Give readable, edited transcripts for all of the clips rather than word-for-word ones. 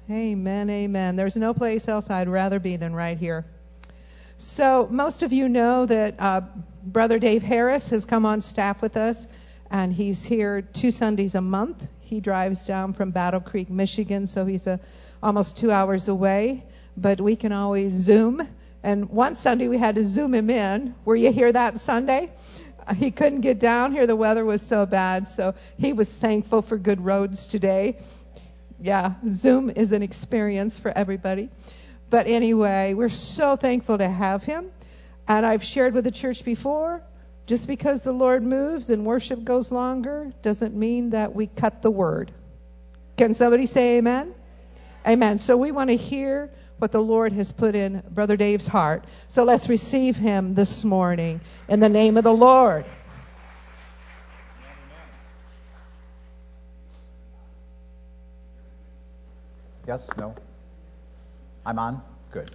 Amen, amen. There's no place else I'd rather be than right here. So most of you know that Brother Dave Harris has come on staff with us, and he's here 2 Sundays a month. He drives down from Battle Creek, Michigan, so he's almost 2 hours away, but we can always Zoom. And one Sunday we had to Zoom him in. Were you here that Sunday? He couldn't get down here. The weather was so bad, so he was thankful for good roads today. Yeah, Zoom is an experience for everybody. But anyway, we're so thankful to have him. And I've shared with the church before, just because the Lord moves and worship goes longer doesn't mean that we cut the word. Can somebody say amen? Amen. So we want to hear what the Lord has put in Brother Dave's heart. So let's receive him this morning in the name of the Lord. Yes? No? I'm on? Good.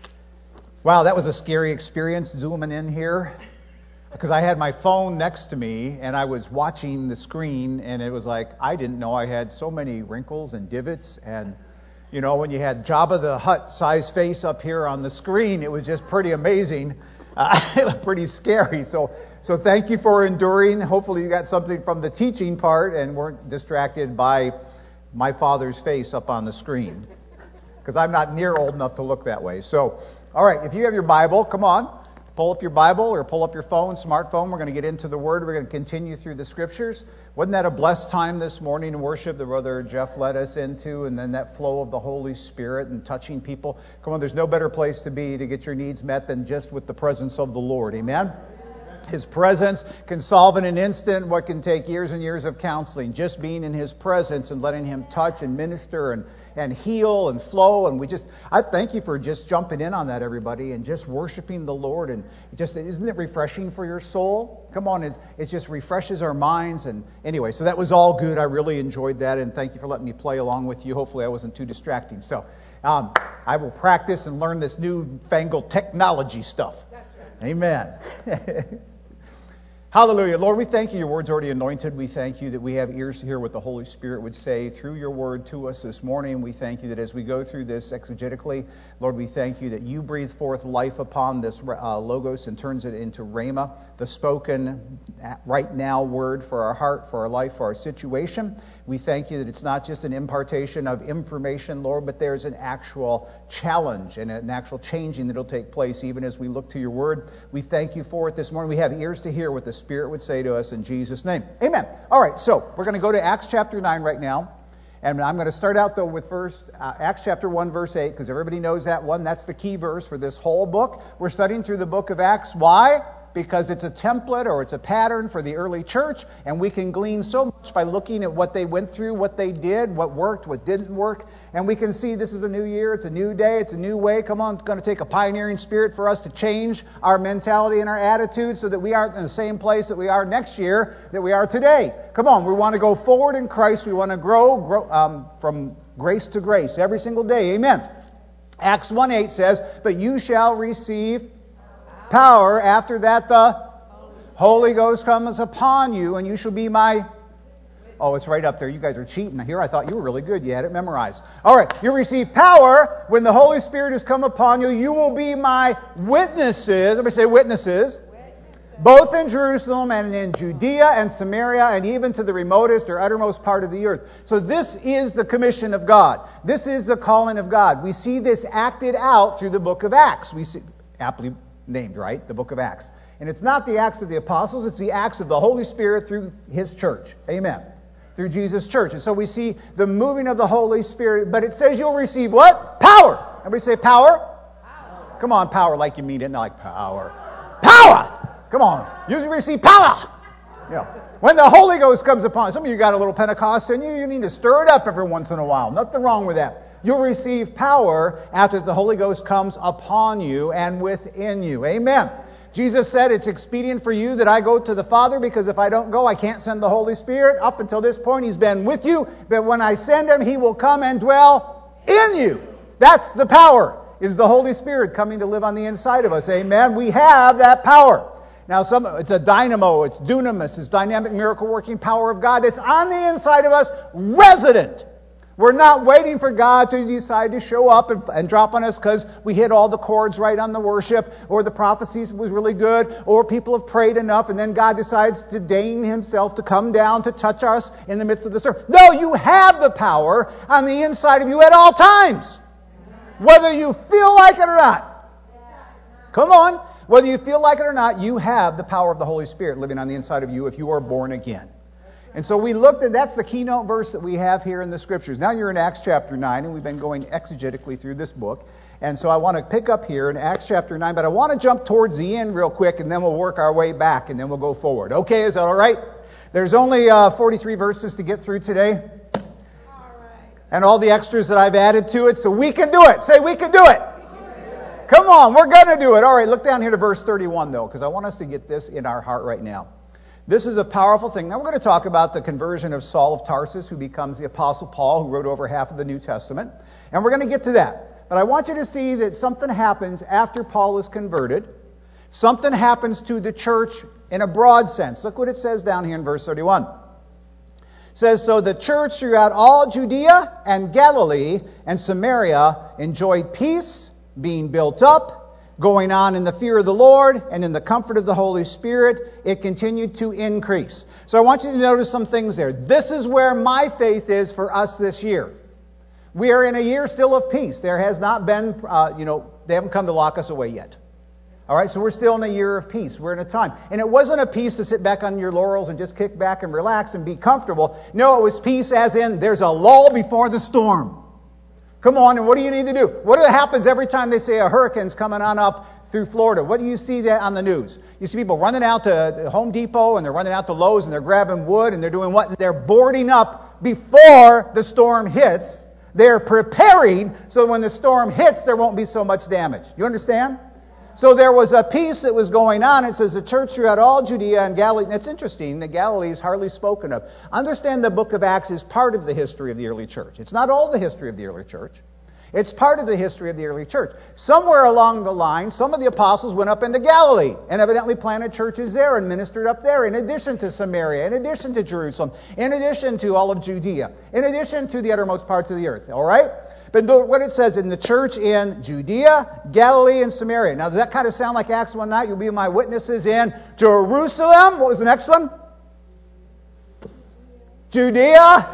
Wow, that was a scary experience zooming in here, because I had my phone next to me and I was watching the screen, and it was like, I didn't know I had so many wrinkles and divots, and you know, when you had Jabba the Hutt size face up here on the screen, it was just pretty amazing. It was pretty scary. So thank you for enduring. Hopefully you got something from the teaching part and weren't distracted by my father's face up on the screen, because I'm not near old enough to look that way. So, all right, if you have your Bible, come on. Pull up your Bible or pull up your phone, smartphone. We're going to get into the Word. We're going to continue through the Scriptures. Wasn't that a blessed time this morning in worship that Brother Jeff led us into? And then that flow of the Holy Spirit and touching people. Come on, there's no better place to be to get your needs met than just with the presence of the Lord. Amen? His presence can solve in an instant what can take years and years of counseling. Just being in His presence and letting Him touch and minister and heal and flow. And I thank you for just jumping in on that, everybody, and just worshiping the Lord. And isn't it refreshing for your soul? Come on, it just refreshes our minds. And anyway, so that was all good. I really enjoyed that, and thank you for letting me play along with you. Hopefully I wasn't too distracting. So I will practice and learn this newfangled technology stuff. That's right. Amen. Hallelujah. Lord, we thank you. Your word's already anointed. We thank you that we have ears to hear what the Holy Spirit would say through your word to us this morning. We thank you that as we go through this exegetically, Lord, we thank you that you breathe forth life upon this Logos and turns it into Rhema, the spoken right now word for our heart, for our life, for our situation. We thank you that it's not just an impartation of information, Lord, but there's an actual challenge and an actual changing that will take place even as we look to your word. We thank you for it this morning. We have ears to hear what the Spirit would say to us in Jesus' name. Amen. All right, so we're going to go to Acts chapter 9 right now. And I'm going to start out, though, with first Acts chapter 1, verse 8, because everybody knows that one. That's the key verse for this whole book. We're studying through the book of Acts. Why? Because it's a template or it's a pattern for the early church, and we can glean so much by looking at what they went through, what they did, what worked, what didn't work, and we can see this is a new year, it's a new day, it's a new way. Come on, it's going to take a pioneering spirit for us to change our mentality and our attitude so that we aren't in the same place that we are next year that we are today. Come on, we want to go forward in Christ, we want to grow from grace to grace every single day. Amen. Acts 1:8 says, "But you shall receive power, after that the Holy Ghost comes upon you, and you shall be my..." Oh, it's right up there. You guys are cheating here. I thought you were really good. You had it memorized. All right. You receive power when the Holy Spirit has come upon you. You will be my witnesses. Everybody say witnesses. Both in Jerusalem and in Judea and Samaria and even to the remotest or uttermost part of the earth. So this is the commission of God. This is the calling of God. We see this acted out through the book of Acts. We see, aptly named, right? The book of Acts. And it's not the Acts of the Apostles, it's the Acts of the Holy Spirit through His church. Amen. Through Jesus' church. And so we see the moving of the Holy Spirit, but it says you'll receive what? Power. Everybody say power? Power. Come on, power like you mean it, not like power. Power! Come on. You receive power! Yeah. When the Holy Ghost comes upon, some of you got a little Pentecost in you, you need to stir it up every once in a while. Nothing wrong with that. You'll receive power after the Holy Ghost comes upon you and within you. Amen. Jesus said it's expedient for you that I go to the Father, because if I don't go, I can't send the Holy Spirit. Up until this point, He's been with you. But when I send Him, He will come and dwell in you. That's the power, is the Holy Spirit coming to live on the inside of us. Amen. We have that power. Now, it's a dynamo, it's dunamis, it's dynamic miracle working power of God. It's on the inside of us, resident. We're not waiting for God to decide to show up and drop on us because we hit all the chords right on the worship, or the prophecies was really good, or people have prayed enough, and then God decides to deign himself to come down to touch us in the midst of the service. No, you have the power on the inside of you at all times, whether you feel like it or not. Come on. Whether you feel like it or not, you have the power of the Holy Spirit living on the inside of you if you are born again. And so we looked at, that's the keynote verse that we have here in the Scriptures. Now you're in Acts chapter 9, and we've been going exegetically through this book. And so I want to pick up here in Acts chapter 9, but I want to jump towards the end real quick, and then we'll work our way back, and then we'll go forward. Okay, is that all right? There's only 43 verses to get through today. All right. And all the extras that I've added to it, so we can do it. Say, we can do it. Come on, we're going to do it. All right, look down here to verse 31, though, because I want us to get this in our heart right now. This is a powerful thing. Now we're going to talk about the conversion of Saul of Tarsus, who becomes the Apostle Paul, who wrote over half of the New Testament. And we're going to get to that. But I want you to see that something happens after Paul is converted. Something happens to the church in a broad sense. Look what it says down here in verse 31. It says, so the church throughout all Judea and Galilee and Samaria enjoyed peace, being built up, going on in the fear of the Lord and in the comfort of the Holy Spirit. It continued to increase. So I want you to notice some things there. This is where my faith is for us this year. We are in a year still of peace. There has not been, they haven't come to lock us away yet. All right, so we're still in a year of peace. We're in a time. And it wasn't a peace to sit back on your laurels and just kick back and relax and be comfortable. No, it was peace as in there's a lull before the storm. Come on, and what do you need to do? What happens every time they say a hurricane's coming on up through Florida? What do you see that on the news? You see people running out to Home Depot, and they're running out to Lowe's, and they're grabbing wood, and they're doing what? They're boarding up before the storm hits. They're preparing so when the storm hits, there won't be so much damage. You understand? So there was a peace that was going on. It says the church throughout all Judea and Galilee. And it's interesting that Galilee is hardly spoken of. Understand the book of Acts is part of the history of the early church. It's not all the history of the early church. It's part of the history of the early church. Somewhere along the line, some of the apostles went up into Galilee and evidently planted churches there and ministered up there, in addition to Samaria, in addition to Jerusalem, in addition to all of Judea, in addition to the uttermost parts of the earth. All right? But what it says in the church in Judea, Galilee, and Samaria. Now, does that kind of sound like Acts 1:9? You'll be my witnesses in Jerusalem. What was the next one? Judea,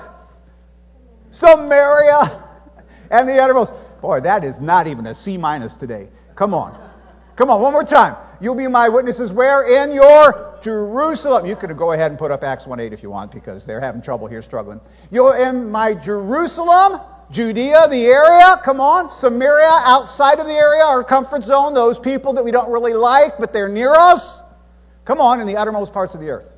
Samaria, and the uttermost. Boy, that is not even a C- today. Come on. Come on, one more time. You'll be my witnesses where? In your Jerusalem. You could go ahead and put up Acts 1:8 if you want, because they're having trouble here struggling. You're in my Jerusalem, Judea, the area, come on, Samaria, outside of the area, our comfort zone, those people that we don't really like, but they're near us. Come on, in the uttermost parts of the earth.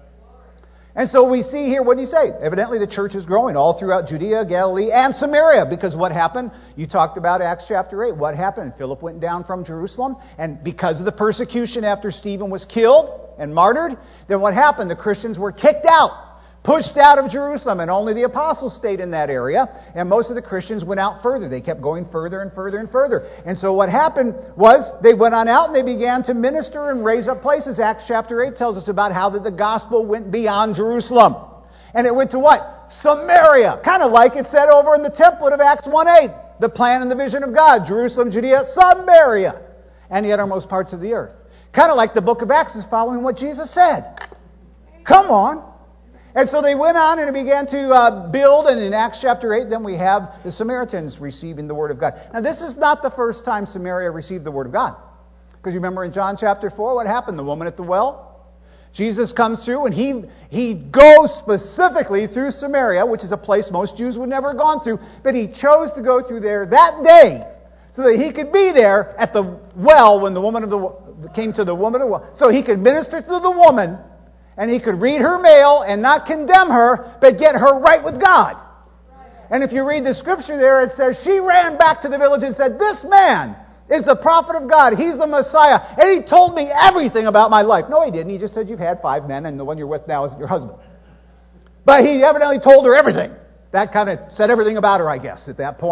And so we see here, what do you say? Evidently the church is growing all throughout Judea, Galilee, and Samaria. Because what happened? You talked about Acts chapter 8. What happened? Philip went down from Jerusalem, and because of the persecution after Stephen was killed and martyred, then what happened? The Christians were kicked out, pushed out of Jerusalem, and only the apostles stayed in that area, and most of the Christians went out further. They kept going further and further and further. And so what happened was they went on out and they began to minister and raise up places. Acts chapter 8 tells us about how that the gospel went beyond Jerusalem. And it went to what? Samaria. Kind of like it said over in the template of Acts 1:8. The plan and the vision of God. Jerusalem, Judea, Samaria, and the uttermost parts of the earth. Kind of like the book of Acts is following what Jesus said. Come on. And so they went on and began to build, and in Acts chapter 8, then we have the Samaritans receiving the Word of God. Now, this is not the first time Samaria received the Word of God. Because you remember in John chapter 4, what happened? The woman at the well? Jesus comes through, and he goes specifically through Samaria, which is a place most Jews would never have gone through, but he chose to go through there that day so that he could be there at the well when the woman of the came to the woman of the well. So he could minister to the woman, and he could read her mail and not condemn her, but get her right with God. And if you read the scripture there, it says she ran back to the village and said, "This man is the prophet of God. He's the Messiah. And he told me everything about my life." No, he didn't. He just said you've had 5 men and the one you're with now isn't your husband. But he evidently told her everything. That kind of said everything about her, I guess, at that point.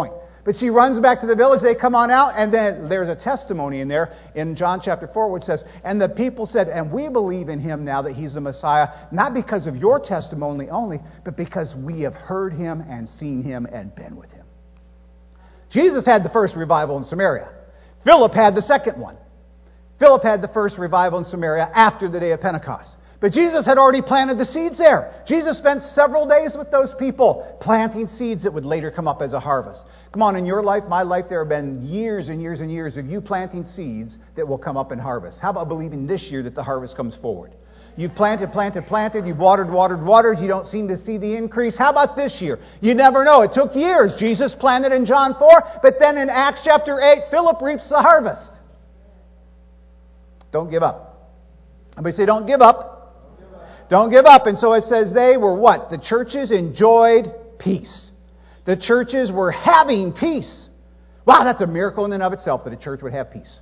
But she runs back to the village. They come on out, and then there's a testimony in there in John chapter 4, which says, and the people said, and we believe in him now that he's the Messiah, not because of your testimony only, but because we have heard him and seen him and been with him. Jesus had the first revival in Samaria. Philip had the second one. Philip had the first revival in Samaria after the day of Pentecost. But Jesus had already planted the seeds there. Jesus spent several days with those people planting seeds that would later come up as a harvest. Come on, in your life, my life, there have been years and years and years of you planting seeds that will come up in harvest. How about believing this year that the harvest comes forward? You've planted, you've watered, you don't seem to see the increase. How about this year? You never know. It took years. Jesus planted in John 4, but then in Acts chapter 8, Philip reaps the harvest. Don't give up. Everybody say, don't give up. Don't give up. And so it says they were what? The churches enjoyed peace. The churches were having peace. Wow, that's a miracle in and of itself that a church would have peace.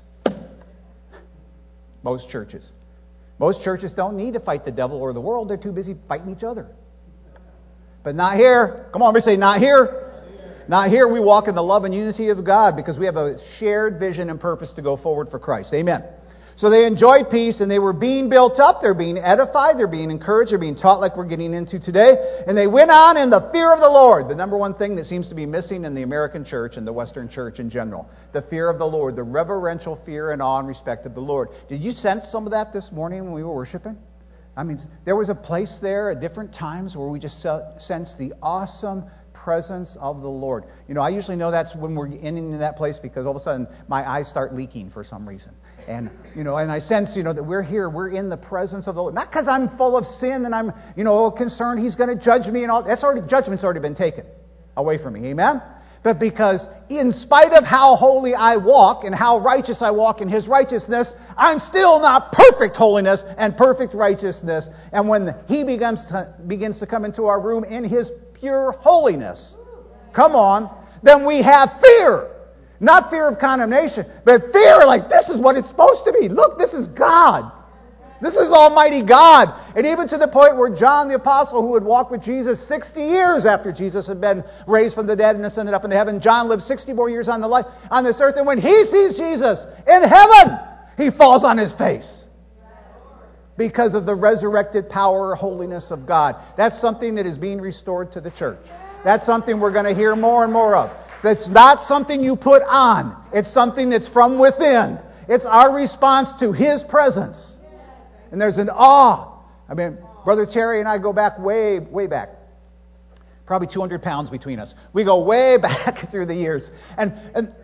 Most churches. Most churches don't need to fight the devil or the world. They're too busy fighting each other. But not here. Come on, everybody say, not here. Not here. We walk in the love and unity of God because we have a shared vision and purpose to go forward for Christ. Amen. So they enjoyed peace, and they were being built up, they're being edified, they're being encouraged, they're being taught like we're getting into today. And they went on in the fear of the Lord. The number one thing that seems to be missing in the American church and the Western church in general. The fear of the Lord, the reverential fear and awe and respect of the Lord. Did you sense some of that this morning when we were worshiping? I mean, there was a place there at different times where we just sensed the awesome presence of the Lord. You know, I usually know that's when we're in that place because all of a sudden my eyes start leaking for some reason. And, you know, and I sense, you know, that we're here, we're in the presence of the Lord. Not because I'm full of sin and I'm, you know, concerned He's going to judge me and all. Judgment's already been taken away from me. Amen? But because in spite of how holy I walk and how righteous I walk in His righteousness, I'm still not perfect holiness and perfect righteousness. And when He begins to come into our room in His pure holiness, come on, then we have fear. Not fear of condemnation, but fear like this is what it's supposed to be. Look, this is God. This is Almighty God. And even to the point where John the Apostle, who had walked with Jesus 60 years after Jesus had been raised from the dead and ascended up into heaven, John lived 60 more years on this earth. And when he sees Jesus in heaven, he falls on his face because of the resurrected power, holiness of God. That's something that is being restored to the church. That's something we're going to hear more and more of. That's not something you put on. It's something that's from within. It's our response to His presence. And there's an awe. I mean, Brother Terry and I go back way, way back. Probably 200 pounds between us. We go way back through the years. And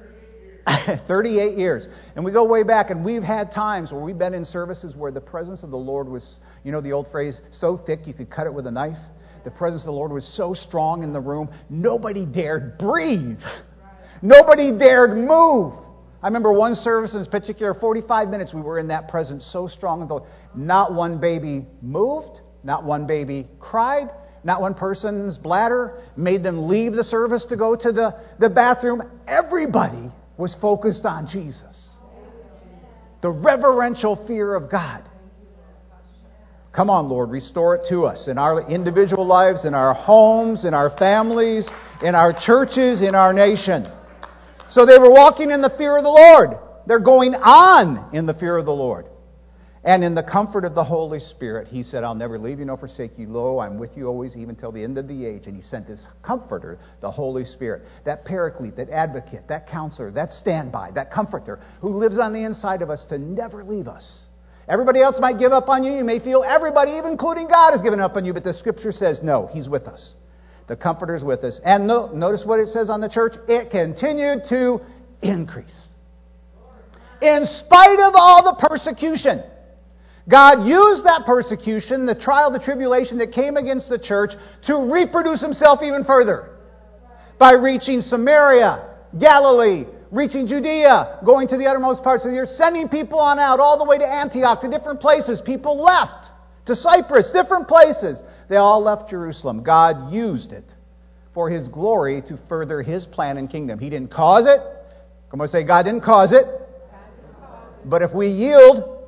38 years. And we go way back, and we've had times where we've been in services where the presence of the Lord was, you know the old phrase, so thick you could cut it with a knife. The presence of the Lord was so strong in the room, nobody dared breathe. Nobody dared move. I remember one service in particular, 45 minutes we were in that presence so strong. Not one baby moved. Not one baby cried. Not one person's bladder made them leave the service to go to the bathroom. Everybody was focused on Jesus. The reverential fear of God. Come on, Lord, restore it to us in our individual lives, in our homes, in our families, in our churches, in our nation. So they were walking in the fear of the Lord. They're going on in the fear of the Lord. And in the comfort of the Holy Spirit, He said, I'll never leave you nor forsake you. Lo, I'm with you always, even till the end of the age. And He sent His Comforter, the Holy Spirit, that Paraclete, that Advocate, that Counselor, that Standby, that Comforter, who lives on the inside of us to never leave us. Everybody else might give up on you. You may feel everybody, even including God, has given up on you. But the Scripture says, no, He's with us. The Comforter is with us. And notice what it says on the church. It continued to increase. In spite of all the persecution, God used that persecution, the trial, the tribulation that came against the church, to reproduce Himself even further. By reaching Samaria, Galilee, reaching Judea, going to the uttermost parts of the earth, sending people on out all the way to Antioch, to different places. People left to Cyprus, different places. They all left Jerusalem. God used it for His glory to further His plan and kingdom. He didn't cause it. Come on, say, God didn't cause it. But if we yield,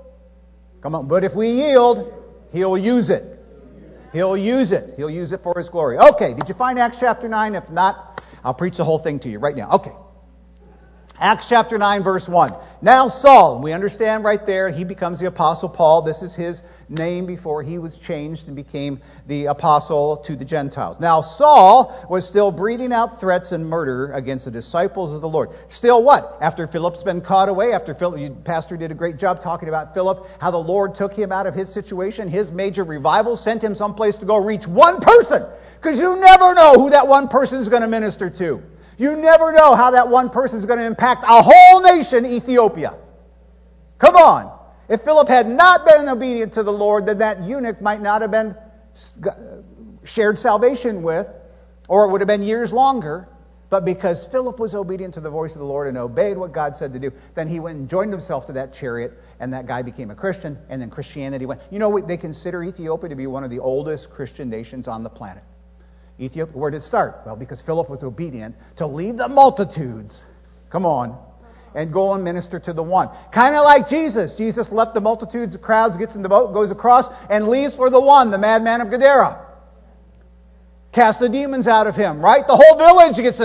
He'll use it. He'll use it. He'll use it for His glory. Okay, did you find Acts chapter 9? If not, I'll preach the whole thing to you right now. Okay. Acts chapter 9, verse 1. Now Saul, we understand right there, he becomes the Apostle Paul. This is his name before he was changed and became the apostle to the Gentiles. Now Saul was still breathing out threats and murder against the disciples of the Lord. Still what? After Philip's been caught away, after Philip, Pastor did a great job talking about Philip, how the Lord took him out of his situation, his major revival, sent him someplace to go reach one person. Because you never know who that one person is going to minister to. You never know how that one person is going to impact a whole nation, Ethiopia. Come on. If Philip had not been obedient to the Lord, then that eunuch might not have been shared salvation with, or it would have been years longer. But because Philip was obedient to the voice of the Lord and obeyed what God said to do, then he went and joined himself to that chariot, and that guy became a Christian, and then Christianity went. You know, they consider Ethiopia to be one of the oldest Christian nations on the planet. Ethiopia, where did it start? Well, because Philip was obedient to leave the multitudes, come on, and go and minister to the one. Kind of like Jesus. Jesus left the multitudes, the crowds, gets in the boat, goes across, and leaves for the one, the madman of Gadara. Cast the demons out of him, right? The whole village gets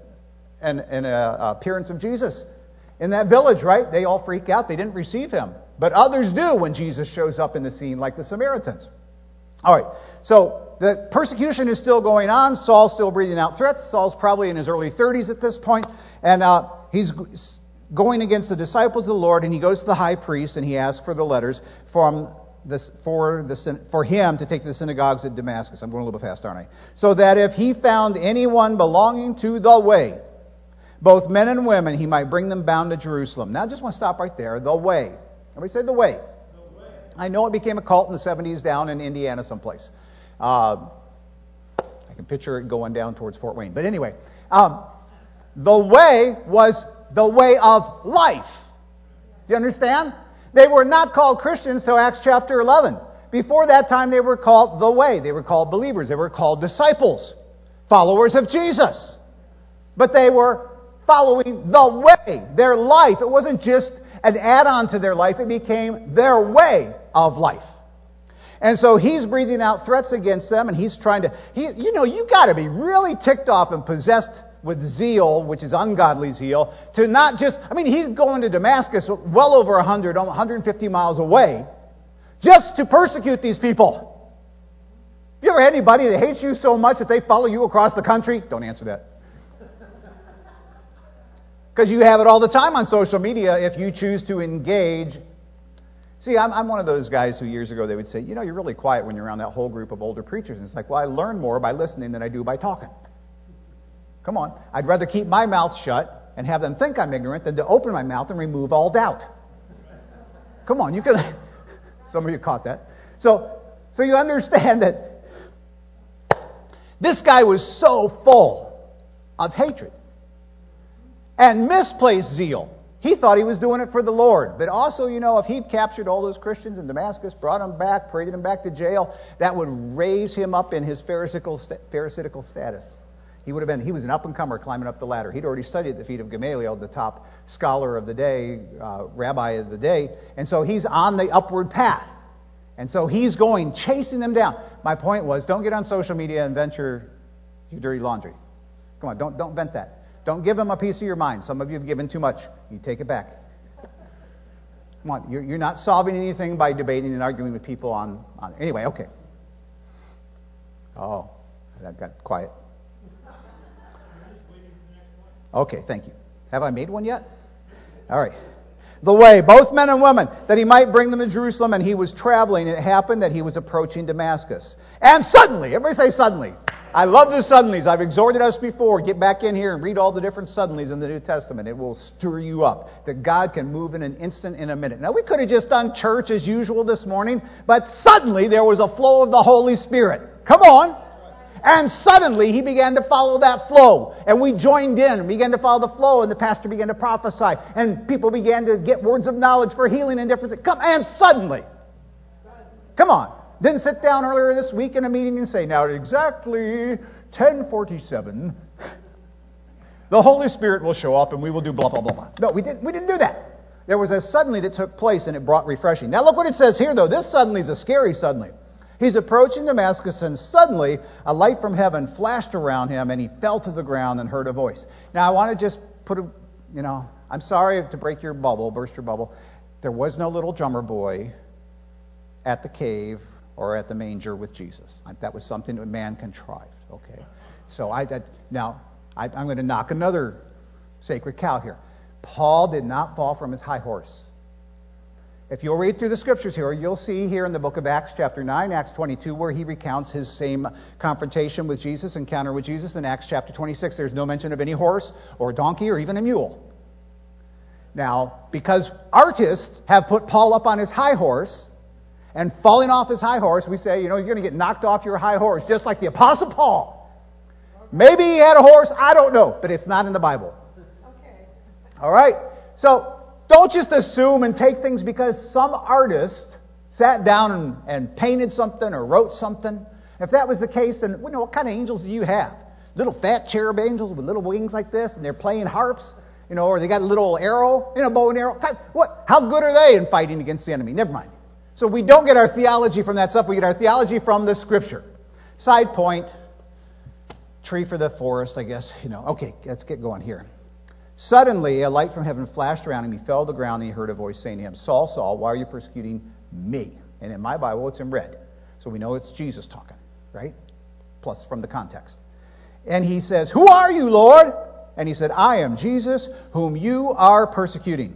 an appearance of Jesus in that village, right? They all freak out. They didn't receive him. But others do when Jesus shows up in the scene, like the Samaritans. All right, so the persecution is still going on. Saul's still breathing out threats. Saul's probably in his early 30s at this point, and he's going against the disciples of the Lord, and he goes to the high priest, and he asks for the letters for him to take to the synagogues at Damascus. I'm going a little bit fast, aren't I? So that if he found anyone belonging to the way, both men and women, he might bring them bound to Jerusalem. Now I just want to stop right there. The way. Everybody say the way. I know it became a cult in the 70s down in Indiana someplace. I can picture it going down towards Fort Wayne. But anyway, the way was the way of life. Do you understand? They were not called Christians till Acts chapter 11. Before that time, they were called the way. They were called believers. They were called disciples, followers of Jesus. But they were following the way, their life. It wasn't just an add-on to their life. It became their way of life. And so he's breathing out threats against them, and he's trying to, you got to be really ticked off and possessed with zeal, which is ungodly zeal, to not just, he's going to Damascus well over 150 miles away, just to persecute these people. Have you ever had anybody that hates you so much that they follow you across the country? Don't answer that. Because you have it all the time on social media if you choose to engage. See, I'm one of those guys who years ago they would say, you're really quiet when you're around that whole group of older preachers. And it's like, well, I learn more by listening than I do by talking. Come on. I'd rather keep my mouth shut and have them think I'm ignorant than to open my mouth and remove all doubt. Come on, you can. Some of you caught that. So you understand that this guy was so full of hatred and misplaced zeal. He thought he was doing it for the Lord. But also, if he'd captured all those Christians in Damascus, brought them back, paraded them back to jail, that would raise him up in his pharisaical status. He was an up-and-comer climbing up the ladder. He'd already studied at the feet of Gamaliel, the top scholar of the day, rabbi of the day. And so he's on the upward path. And so he's chasing them down. My point was, don't get on social media and vent your dirty laundry. Come on, don't vent that. Don't give them a piece of your mind. Some of you have given too much. You take it back. Come on, you're not solving anything by debating and arguing with people on. Anyway, okay. Oh, that got quiet. Okay, thank you. Have I made one yet? All right. The way, both men and women, that he might bring them to Jerusalem, and he was traveling. It happened that he was approaching Damascus. And suddenly, everybody say suddenly. I love the suddenlies. I've exhorted us before. Get back in here and read all the different suddenlies in the New Testament. It will stir you up. That God can move in an instant, in a minute. Now, we could have just done church as usual this morning, but suddenly there was a flow of the Holy Spirit. Come on. And suddenly he began to follow that flow. And we joined in and began to follow the flow, and the pastor began to prophesy. And people began to get words of knowledge for healing and different things. And suddenly. Come on. Didn't sit down earlier this week in a meeting and say, now at exactly 10:47, the Holy Spirit will show up and we will do blah, blah, blah, blah. No, we didn't do that. There was a suddenly that took place, and it brought refreshing. Now look what it says here, though. This suddenly is a scary suddenly. He's approaching Damascus, and suddenly a light from heaven flashed around him, and he fell to the ground and heard a voice. Now, I want to just I'm sorry to burst your bubble. There was no little drummer boy at the cave or at the manger with Jesus. That was something that man contrived. Okay, so I'm going to knock another sacred cow here. Paul did not fall from his high horse. If you'll read through the scriptures here, you'll see here in the book of Acts chapter 9, Acts 22, where he recounts his same confrontation with Jesus, encounter with Jesus. In Acts chapter 26, there's no mention of any horse or donkey or even a mule. Now, because artists have put Paul up on his high horse, and falling off his high horse, we say, you're going to get knocked off your high horse, just like the Apostle Paul. Maybe he had a horse, I don't know, but it's not in the Bible. Okay. All right? So, don't just assume and take things because some artist sat down and painted something or wrote something. If that was the case, then what kind of angels do you have? Little fat cherub angels with little wings like this, and they're playing harps, or they got a little arrow, bow and arrow. What? How good are they in fighting against the enemy? Never mind. So we don't get our theology from that stuff. We get our theology from the Scripture. Side point, tree for the forest, I guess. Okay, let's get going here. Suddenly, a light from heaven flashed around him. He fell to the ground, and he heard a voice saying to him, Saul, Saul, why are you persecuting me? And in my Bible, it's in red. So we know it's Jesus talking, right? Plus from the context. And he says, who are you, Lord? And he said, I am Jesus, whom you are persecuting.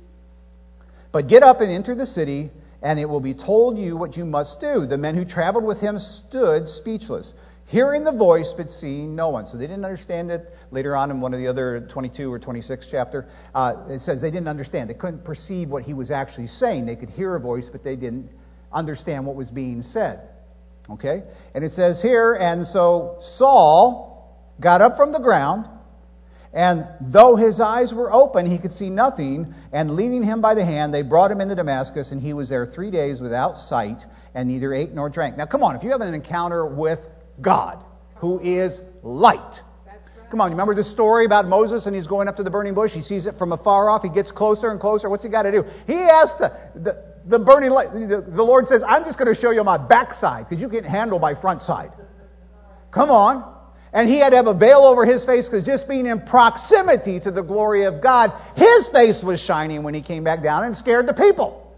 But get up and enter the city, and it will be told you what you must do. The men who traveled with him stood speechless, hearing the voice but seeing no one. So they didn't understand it. Later on in one of the other 22 or 26 chapter, it says they didn't understand. They couldn't perceive what he was actually saying. They could hear a voice, but they didn't understand what was being said. Okay? And it says here, and so Saul got up from the ground, and though his eyes were open, he could see nothing, and leading him by the hand, they brought him into Damascus, and he was there 3 days without sight, and neither ate nor drank. Now come on, if you have an encounter with God, who is light. Come on, you remember the story about Moses and he's going up to the burning bush? He sees it from afar off. He gets closer and closer. What's he got to do? He asks the burning light. The Lord says, I'm just going to show you my backside because you can't handle my front side. Come on. And he had to have a veil over his face because just being in proximity to the glory of God, his face was shining when he came back down and scared the people.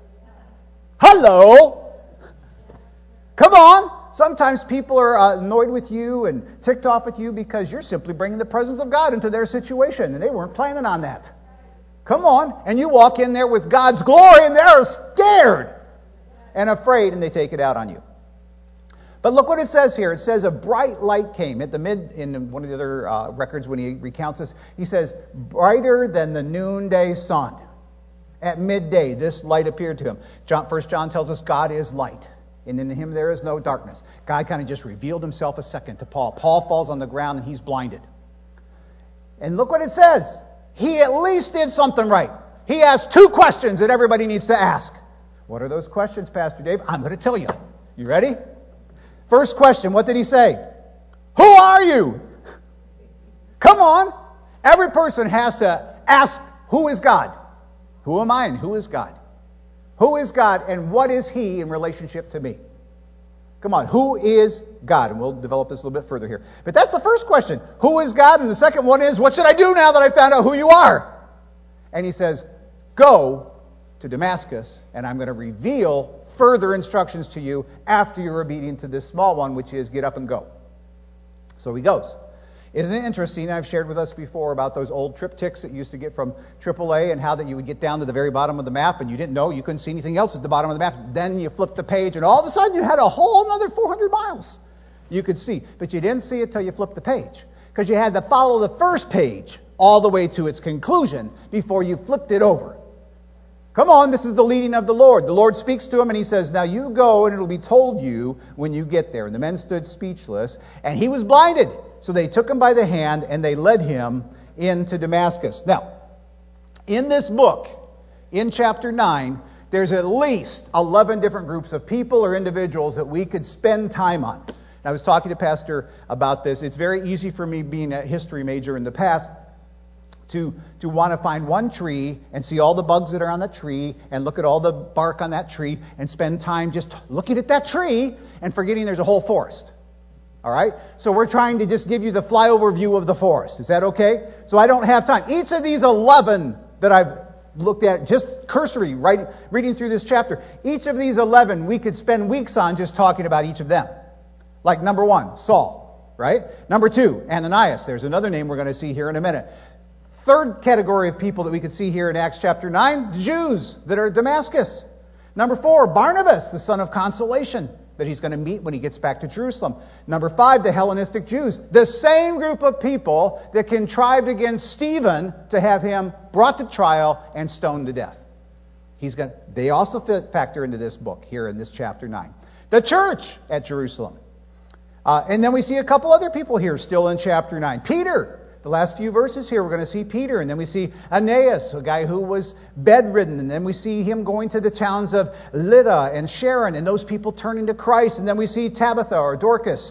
Hello. Come on. Sometimes people are annoyed with you and ticked off with you because you're simply bringing the presence of God into their situation, and they weren't planning on that. Come on. And you walk in there with God's glory, and they're scared and afraid, and they take it out on you. But look what it says here. It says a bright light came in one of the other records when he recounts this. He says, brighter than the noonday sun. At midday, this light appeared to him. 1 John tells us God is light. And in him there is no darkness. God kind of just revealed himself a second to Paul. Paul falls on the ground and he's blinded. And look what it says. He at least did something right. He asked 2 questions that everybody needs to ask. What are those questions, Pastor Dave? I'm going to tell you. You ready? First question, what did he say? Who are you? Come on. Every person has to ask, who is God? Who am I and who is God? Who is God and what is He in relationship to me? Come on, who is God? And we'll develop this a little bit further here. But that's the first question. Who is God? And the second one is, what should I do now that I found out who you are? And he says, go to Damascus, and I'm going to reveal further instructions to you after you're obedient to this small one, which is get up and go. So he goes. Isn't it interesting? I've shared with us before about those old triptychs that you used to get from AAA and how that you would get down to the very bottom of the map and you didn't know, you couldn't see anything else at the bottom of the map. Then you flipped the page and all of a sudden you had a whole another 400 miles you could see. But you didn't see it till you flipped the page because you had to follow the first page all the way to its conclusion before you flipped it over. Come on, this is the leading of the Lord. The Lord speaks to him and he says, now you go and it'll be told you when you get there. And the men stood speechless and he was blinded. So they took him by the hand and they led him into Damascus. Now, in this book, in chapter 9, there's at least 11 different groups of people or individuals that we could spend time on. And I was talking to Pastor about this. It's very easy for me, being a history major in the past, to want to find one tree and see all the bugs that are on the tree and look at all the bark on that tree and spend time just looking at that tree and forgetting there's a whole forest. All right? So we're trying to just give you the flyover view of the forest. Is that okay? So I don't have time. Each of these 11 that I've looked at, just cursory, right, reading through this chapter, each of these 11 we could spend weeks on just talking about each of them. Like number 1, Saul, right? Number 2, Ananias. There's another name we're going to see here in a minute. Third category of people that we could see here in Acts chapter 9, the Jews that are at Damascus. Number 4, Barnabas, the son of consolation, that he's going to meet when he gets back to Jerusalem. Number 5, the Hellenistic Jews, the same group of people that contrived against Stephen to have him brought to trial and stoned to death. They also factor into this book here in this chapter 9. The church at Jerusalem. And then we see a couple other people here still in chapter 9. Peter. The last few verses here, we're going to see Peter, and then we see Aeneas, a guy who was bedridden, and then we see him going to the towns of Lydda and Sharon, and those people turning to Christ, and then we see Tabitha or Dorcas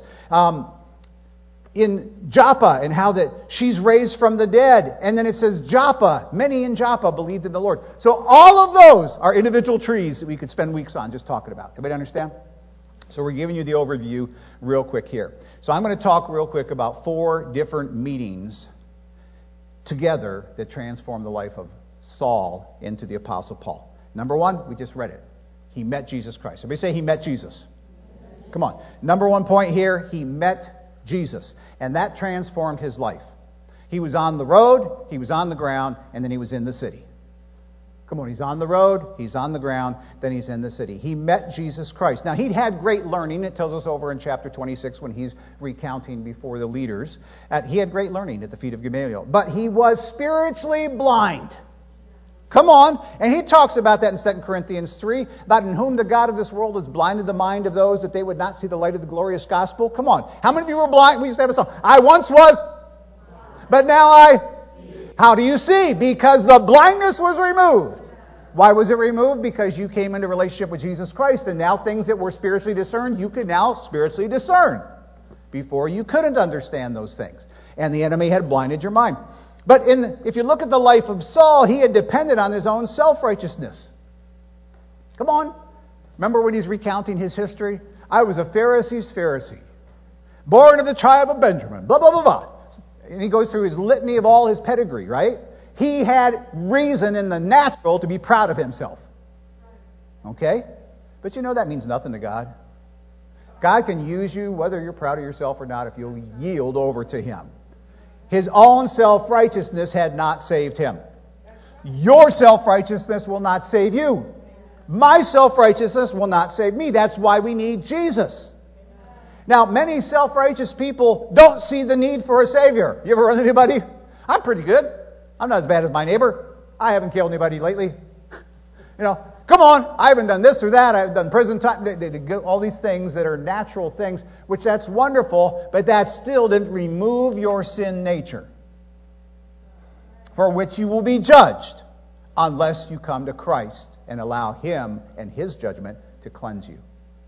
in Joppa, and how that she's raised from the dead, and then it says Joppa, many in Joppa believed in the Lord. So all of those are individual trees that we could spend weeks on just talking about. Everybody understand? So we're giving you the overview real quick here. So I'm going to talk real quick about 4 different meetings together that transformed the life of Saul into the Apostle Paul. Number 1, we just read it. He met Jesus Christ. Everybody say he met Jesus. Come on. Number 1 point here, he met Jesus. And that transformed his life. He was on the road, he was on the ground, and then he was in the city. Come on, he's on the road, he's on the ground, then he's in the city. He met Jesus Christ. Now, he'd had great learning. It tells us over in chapter 26 when he's recounting before the leaders. He had great learning at the feet of Gamaliel. But he was spiritually blind. Come on. And he talks about that in 2 Corinthians 3, about in whom the God of this world has blinded the mind of those that they would not see the light of the glorious gospel. Come on. How many of you were blind? We used to have a song. I once was, but now I... How do you see? Because the blindness was removed. Why was it removed? Because you came into relationship with Jesus Christ, and now things that were spiritually discerned, you can now spiritually discern. Before you couldn't understand those things. And the enemy had blinded your mind. But if you look at the life of Saul, he had depended on his own self-righteousness. Come on. Remember when he's recounting his history? I was a Pharisee's Pharisee. Born of the tribe of Benjamin. Blah, blah, blah, blah. And he goes through his litany of all his pedigree, right? He had reason in the natural to be proud of himself. Okay? But you know that means nothing to God. God can use you whether you're proud of yourself or not if you'll yield over to Him. His own self-righteousness had not saved him. Your self-righteousness will not save you. My self-righteousness will not save me. That's why we need Jesus. Now, many self-righteous people don't see the need for a Savior. You ever run into anybody? I'm pretty good. I'm not as bad as my neighbor. I haven't killed anybody lately. Come on, I haven't done this or that. I've done prison time. They all these things that are natural things, which that's wonderful, but that still didn't remove your sin nature, for which you will be judged unless you come to Christ and allow Him and His judgment to cleanse you.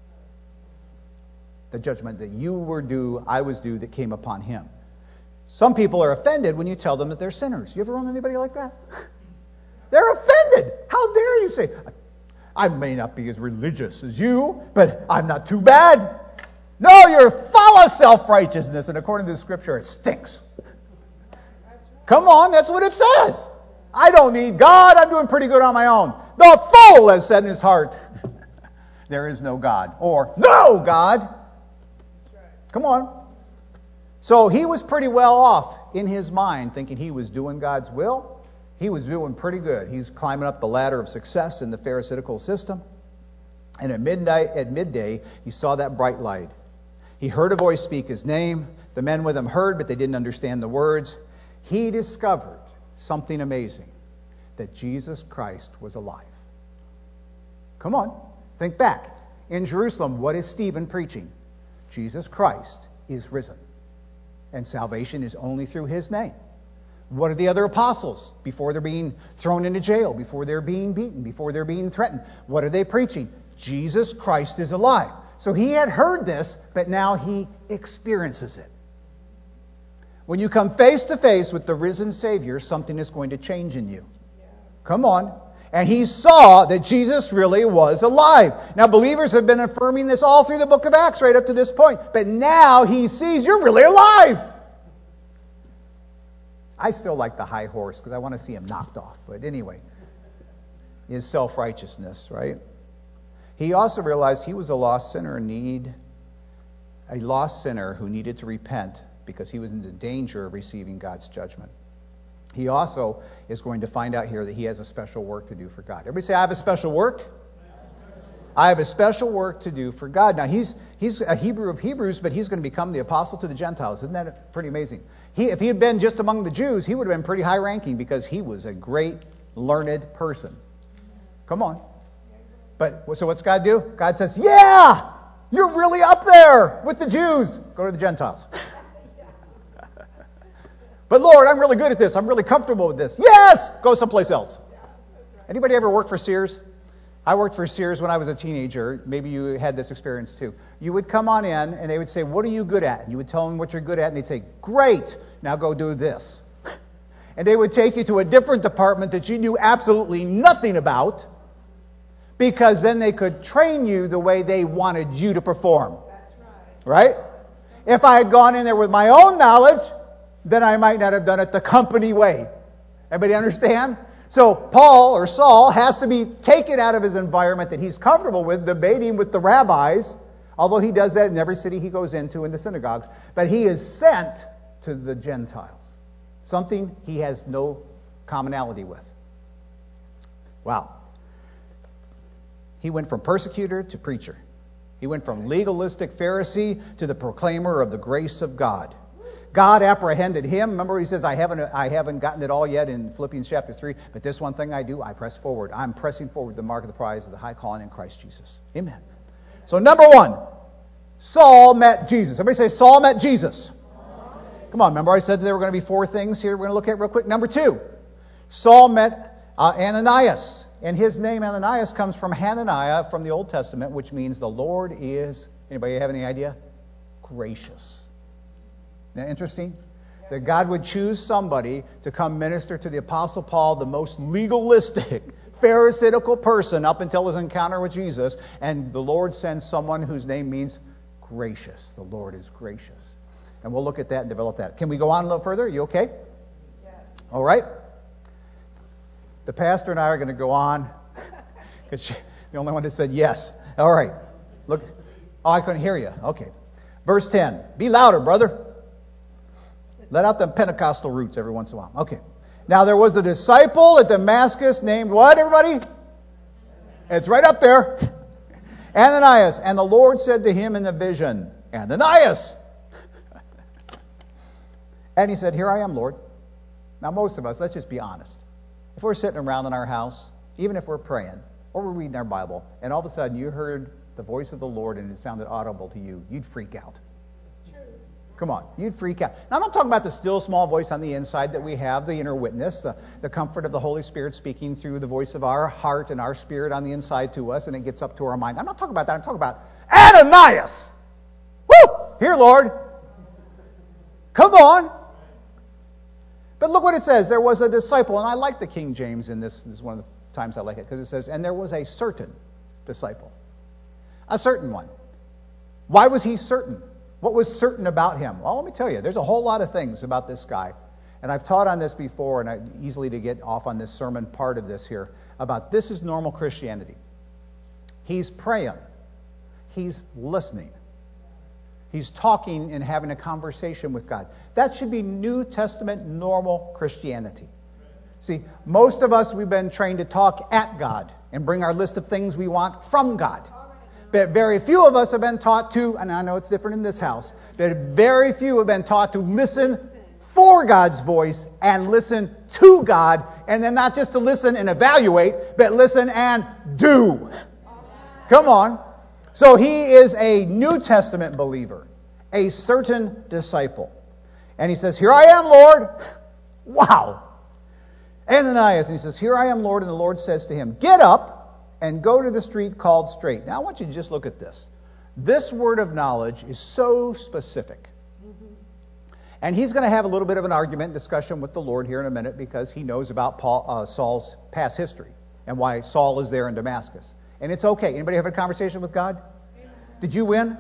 The judgment that you were due, I was due, that came upon Him. Some people are offended when you tell them that they're sinners. You ever run into anybody like that? They're offended. How dare you say, I may not be as religious as you, but I'm not too bad. No, you're full of self-righteousness, and according to the Scripture, it stinks. Come on, that's what it says. I don't need God. I'm doing pretty good on my own. The fool has said in his heart, there is no God. Or, no God. Come on. So he was pretty well off in his mind, thinking he was doing God's will. He was doing pretty good. He's climbing up the ladder of success in the Pharisaical system. And at midday, he saw that bright light. He heard a voice speak his name. The men with him heard, but they didn't understand the words. He discovered something amazing, that Jesus Christ was alive. Come on, think back. In Jerusalem, what is Stephen preaching? Jesus Christ is risen. And salvation is only through His name. What are the other apostles before they're being thrown into jail, before they're being beaten, before they're being threatened? What are they preaching? Jesus Christ is alive. So he had heard this, but now he experiences it. When you come face to face with the risen Savior, something is going to change in you. Come on. And he saw that Jesus really was alive. Now, believers have been affirming this all through the book of Acts right up to this point. But now he sees you're really alive. I still like the high horse because I want to see him knocked off. But anyway, his self-righteousness, right? He also realized he was a lost sinner who needed to repent because he was in the danger of receiving God's judgment. He also is going to find out here that he has a special work to do for God. Everybody say, I have a special work. I have a special work to do for God. Now, he's a Hebrew of Hebrews, but he's going to become the apostle to the Gentiles. Isn't that pretty amazing? If he had been just among the Jews, he would have been pretty high ranking because he was a great, learned person. Come on. But so what's God do? God says, yeah, you're really up there with the Jews. Go to the Gentiles. But Lord, I'm really good at this. I'm really comfortable with this. Yes! Go someplace else. Anybody ever work for Sears? I worked for Sears when I was a teenager. Maybe you had this experience too. You would come on in and they would say, what are you good at? And you would tell them what you're good at and they'd say, great, now go do this. And they would take you to a different department that you knew absolutely nothing about because then they could train you the way they wanted you to perform. That's right. Right? If I had gone in there with my own knowledge, then I might not have done it the company way. Everybody understand? So Paul or Saul has to be taken out of his environment that he's comfortable with, debating with the rabbis, although he does that in every city he goes into in the synagogues. But he is sent to the Gentiles, something he has no commonality with. Wow. He went from persecutor to preacher. He went from legalistic Pharisee to the proclaimer of the grace of God. God apprehended him. Remember he says, I haven't gotten it all yet in Philippians chapter 3, but this one thing I do, I press forward. I'm pressing forward the mark of the prize of the high calling in Christ Jesus. Amen. So number one, Saul met Jesus. Everybody say, Saul met Jesus. Come on, remember I said there were going to be 4 things here we're going to look at real quick. Number 2, Saul met Ananias. And his name, Ananias, comes from Hananiah from the Old Testament, which means the Lord is, anybody have any idea? Gracious. Isn't that interesting? That God would choose somebody to come minister to the Apostle Paul, the most legalistic, pharisaical person up until his encounter with Jesus. And the Lord sends someone whose name means gracious. The Lord is gracious. And we'll look at that and develop that. Can we go on a little further? Are you okay? Yes. All right. The pastor and I are going to go on. Because she's the only one that said yes. All right. Look. Oh, I couldn't hear you. Okay. Verse 10. Be louder, brother. Let out them Pentecostal roots every once in a while. Okay. Now there was a disciple at Damascus named what, everybody? It's right up there. Ananias. And the Lord said to him in the vision, Ananias. And he said, here I am, Lord. Now most of us, let's just be honest. If we're sitting around in our house, even if we're praying, or we're reading our Bible, and all of a sudden you heard the voice of the Lord and it sounded audible to you, you'd freak out. Come on, you'd freak out. Now, I'm not talking about the still small voice on the inside that we have, the inner witness, the comfort of the Holy Spirit speaking through the voice of our heart and our spirit on the inside to us, and it gets up to our mind. I'm not talking about that. I'm talking about Ananias. Woo! Here, Lord. Come on. But look what it says. There was a disciple, and I like the King James in this. This is one of the times I like it, because it says, and there was a certain disciple. A certain one. Why was he certain? What was certain about him? Well, let me tell you, there's a whole lot of things about this guy. And I've taught on this before, and easily to get off on this sermon part of this here, about this is normal Christianity. He's praying. He's listening. He's talking and having a conversation with God. That should be New Testament normal Christianity. See, most of us, we've been trained to talk at God and bring our list of things we want from God. But very few of us have been taught to, and I know it's different in this house, but very few have been taught to listen for God's voice and listen to God, and then not just to listen and evaluate, but listen and do. Come on. So he is a New Testament believer, a certain disciple. And he says, here I am, Lord. Wow. Ananias, and he says, here I am, Lord. And the Lord says to him, get up and go to the street called Straight. Now I want you to just look at this. This word of knowledge is so specific. And he's going to have a little bit of an argument, discussion with the Lord here in a minute, because he knows about Saul's past history and why Saul is there in Damascus. And it's okay. Anybody have a conversation with God? Amen. Did you win?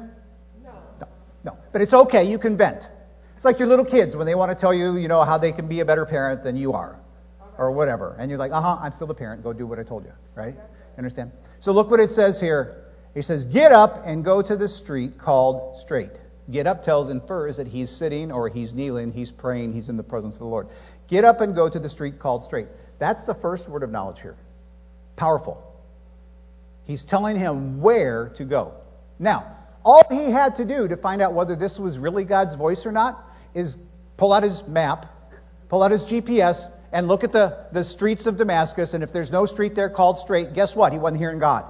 No. But it's okay. You can vent. It's like your little kids when they want to tell you, how they can be a better parent than you are, or whatever. And you're like, I'm still the parent. Go do what I told you, right? Understand? So look what it says here. He says, get up and go to the street called Straight. Get up infers that he's sitting or he's kneeling, he's praying, he's in the presence of the Lord. Get up and go to the street called Straight. That's the first word of knowledge here. Powerful. He's telling him where to go. Now, all he had to do to find out whether this was really God's voice or not is pull out his map, pull out his GPS, and look at the streets of Damascus, and if there's no street there called Straight, guess what? He wasn't hearing God.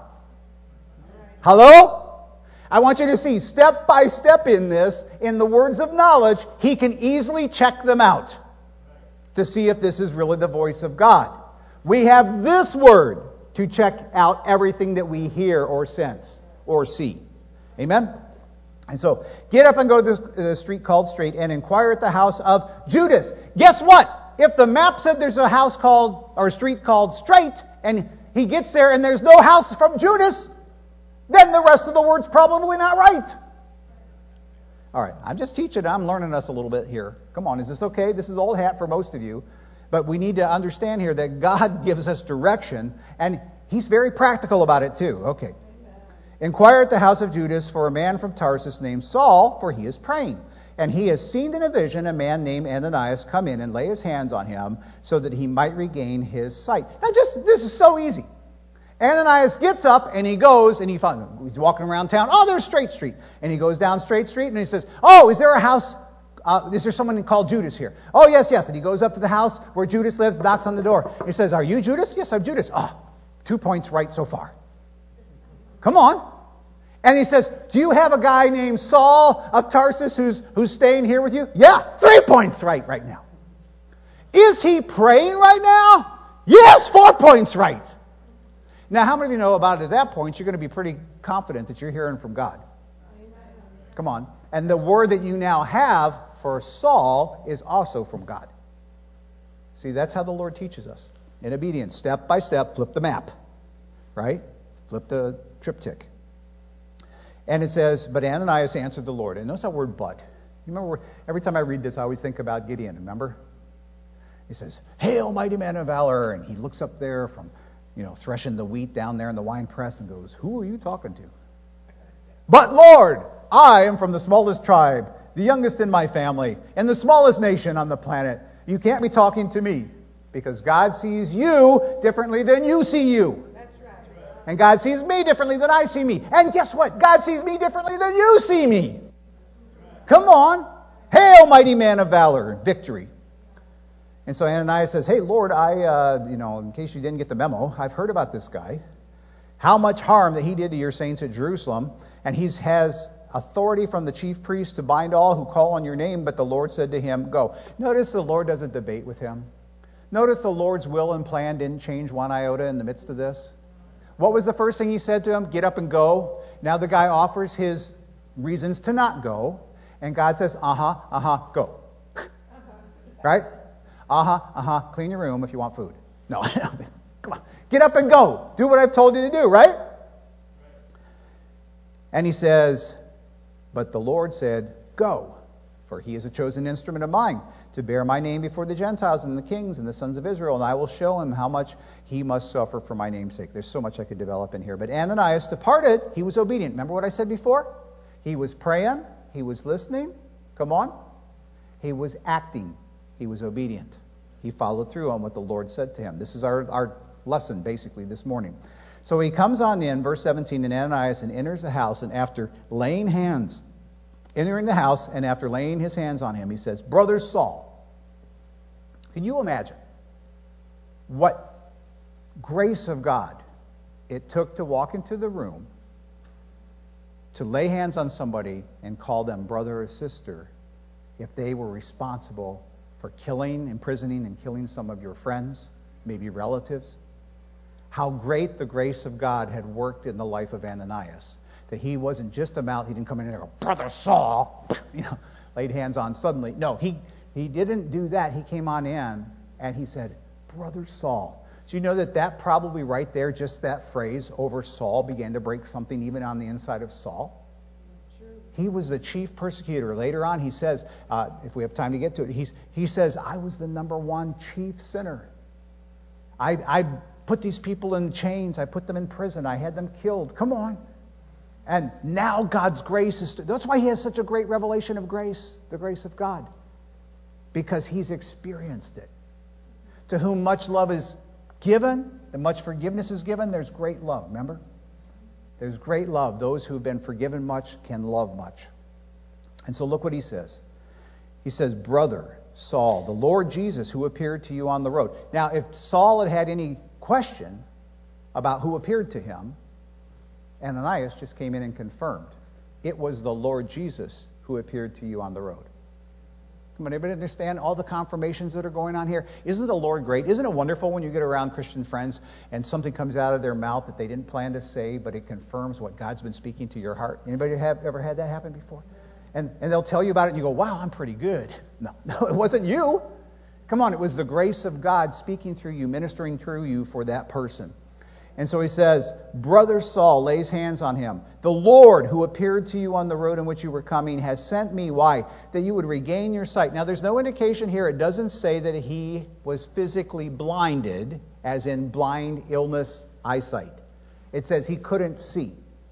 Hello? I want you to see, step by step in this, in the words of knowledge, he can easily check them out to see if this is really the voice of God. We have this word to check out everything that we hear or sense or see. Amen? And so, get up and go to the street called Straight and inquire at the house of Judas. Guess what? If the map said there's a house called, or a street called Straight, and he gets there and there's no house from Judas, then the rest of the word's probably not right. All right, I'm just teaching. I'm learning us a little bit here. Come on, is this okay? This is old hat for most of you. But we need to understand here that God gives us direction, and he's very practical about it too. Okay. Inquire at the house of Judas for a man from Tarsus named Saul, for he is praying. And he has seen in a vision a man named Ananias come in and lay his hands on him so that he might regain his sight. Now this is so easy. Ananias gets up and he goes and he's walking around town. Oh, there's Straight Street. And he goes down Straight Street and he says, oh, is there a house? Is there someone called Judas here? Oh, yes. And he goes up to the house where Judas lives, knocks on the door. He says, are you Judas? Yes, I'm Judas. 2 points right so far. Come on. And he says, do you have a guy named Saul of Tarsus who's staying here with you? Yeah, 3 points right now. Is he praying right now? Yes, 4 points right. Now, how many of you know about it at that point, you're going to be pretty confident that you're hearing from God? Amen. Come on. And the word that you now have for Saul is also from God. See, that's how the Lord teaches us. In obedience, step by step, flip the map. Right? Flip the triptych. And it says, but Ananias answered the Lord. And notice that word but. You remember, every time I read this, I always think about Gideon. Remember? He says, hail, mighty man of valor. And he looks up there from, threshing the wheat down there in the wine press and goes, who are you talking to? But Lord, I am from the smallest tribe, the youngest in my family, and the smallest nation on the planet. You can't be talking to me because God sees you differently than you see you. That's right. And God sees me differently than I see me. And guess what? God sees me differently than you see me. Come on. Hail, mighty man of valor, victory. And so Ananias says, hey, Lord, in case you didn't get the memo, I've heard about this guy. How much harm that he did to your saints at Jerusalem. And he has authority from the chief priest to bind all who call on your name. But the Lord said to him, go. Notice the Lord doesn't debate with him. Notice the Lord's will and plan didn't change one iota in the midst of this. What was the first thing he said to him? Get up and go. Now the guy offers his reasons to not go. And God says, go. Right? Clean your room if you want food. No, come on. Get up and go. Do what I've told you to do, right? And he says, but the Lord said, go, for he is a chosen instrument of mine to bear my name before the Gentiles and the kings and the sons of Israel, and I will show him how much he must suffer for my name's sake. There's so much I could develop in here. But Ananias departed. He was obedient. Remember what I said before? He was praying. He was listening. Come on. He was acting. He was obedient. He followed through on what the Lord said to him. This is our lesson, basically, this morning. So he comes on in, verse 17, and Ananias and enters the house, and after entering the house, and after laying his hands on him, he says, Brother Saul. Can you imagine what grace of God it took to walk into the room, to lay hands on somebody and call them brother or sister if they were responsible for killing, imprisoning, and killing some of your friends, maybe relatives? How great the grace of God had worked in the life of Ananias. That he wasn't just he didn't come in and go, Brother Saul, laid hands on suddenly. No, he didn't do that. He came on in and he said, Brother Saul. Do you know that probably right there, just that phrase over Saul began to break something even on the inside of Saul? He was the chief persecutor. Later on, he says, if we have time to get to it, he says, I was the number one chief sinner. I put these people in chains. I put them in prison. I had them killed. Come on. And now God's grace is... That's why he has such a great revelation of grace, the grace of God. Because he's experienced it. To whom much love is given, and much forgiveness is given, there's great love. Remember? There's great love. Those who have been forgiven much can love much. And so look what he says. He says, Brother Saul, the Lord Jesus who appeared to you on the road. Now, if Saul had any question about who appeared to him, Ananias just came in and confirmed. It was the Lord Jesus who appeared to you on the road. Come on, anybody understand all the confirmations that are going on here? Isn't the Lord great? Isn't it wonderful when you get around Christian friends and something comes out of their mouth that they didn't plan to say, but it confirms what God's been speaking to your heart? Anybody ever had that happen before? And they'll tell you about it and you go, wow, I'm pretty good. No, it wasn't you. Come on, it was the grace of God speaking through you, ministering through you for that person. And so he says, Brother Saul lays hands on him. The Lord who appeared to you on the road in which you were coming has sent me. Why? That you would regain your sight. Now there's no indication here. It doesn't say that he was physically blinded, as in blind illness eyesight. It says he couldn't see.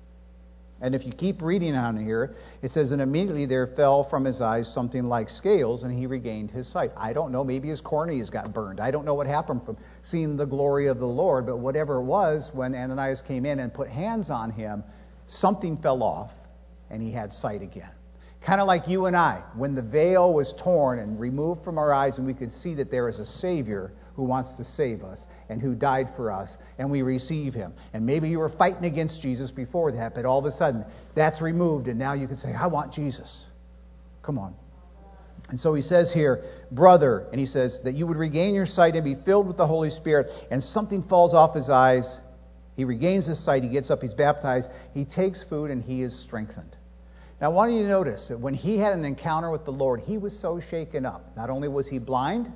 And if you keep reading on here, it says, and immediately there fell from his eyes something like scales, and he regained his sight. I don't know, maybe his corneas got burned. I don't know what happened from seeing the glory of the Lord, but whatever it was, when Ananias came in and put hands on him, something fell off, and he had sight again. Kind of like you and I, when the veil was torn and removed from our eyes, and we could see that there is a Savior who wants to save us and who died for us, and we receive him. And maybe you were fighting against Jesus before that, but all of a sudden that's removed, and now you can say, I want Jesus. Come on. And so he says here, brother, and he says that you would regain your sight and be filled with the Holy Spirit, and something falls off his eyes. He regains his sight, he gets up, he's baptized, he takes food, and he is strengthened. Now I want you to notice that when he had an encounter with the Lord, he was so shaken up. Not only was he blinded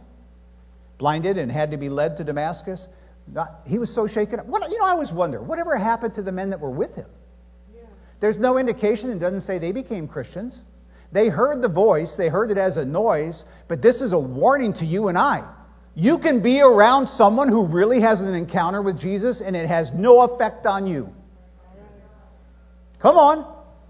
and had to be led to Damascus, he was so shaken up. I always wonder, whatever happened to the men that were with him? Yeah. There's no indication. It doesn't say they became Christians. They heard the voice. They heard it as a noise. But this is a warning to you and I. You can be around someone who really has an encounter with Jesus and it has no effect on you. Come on.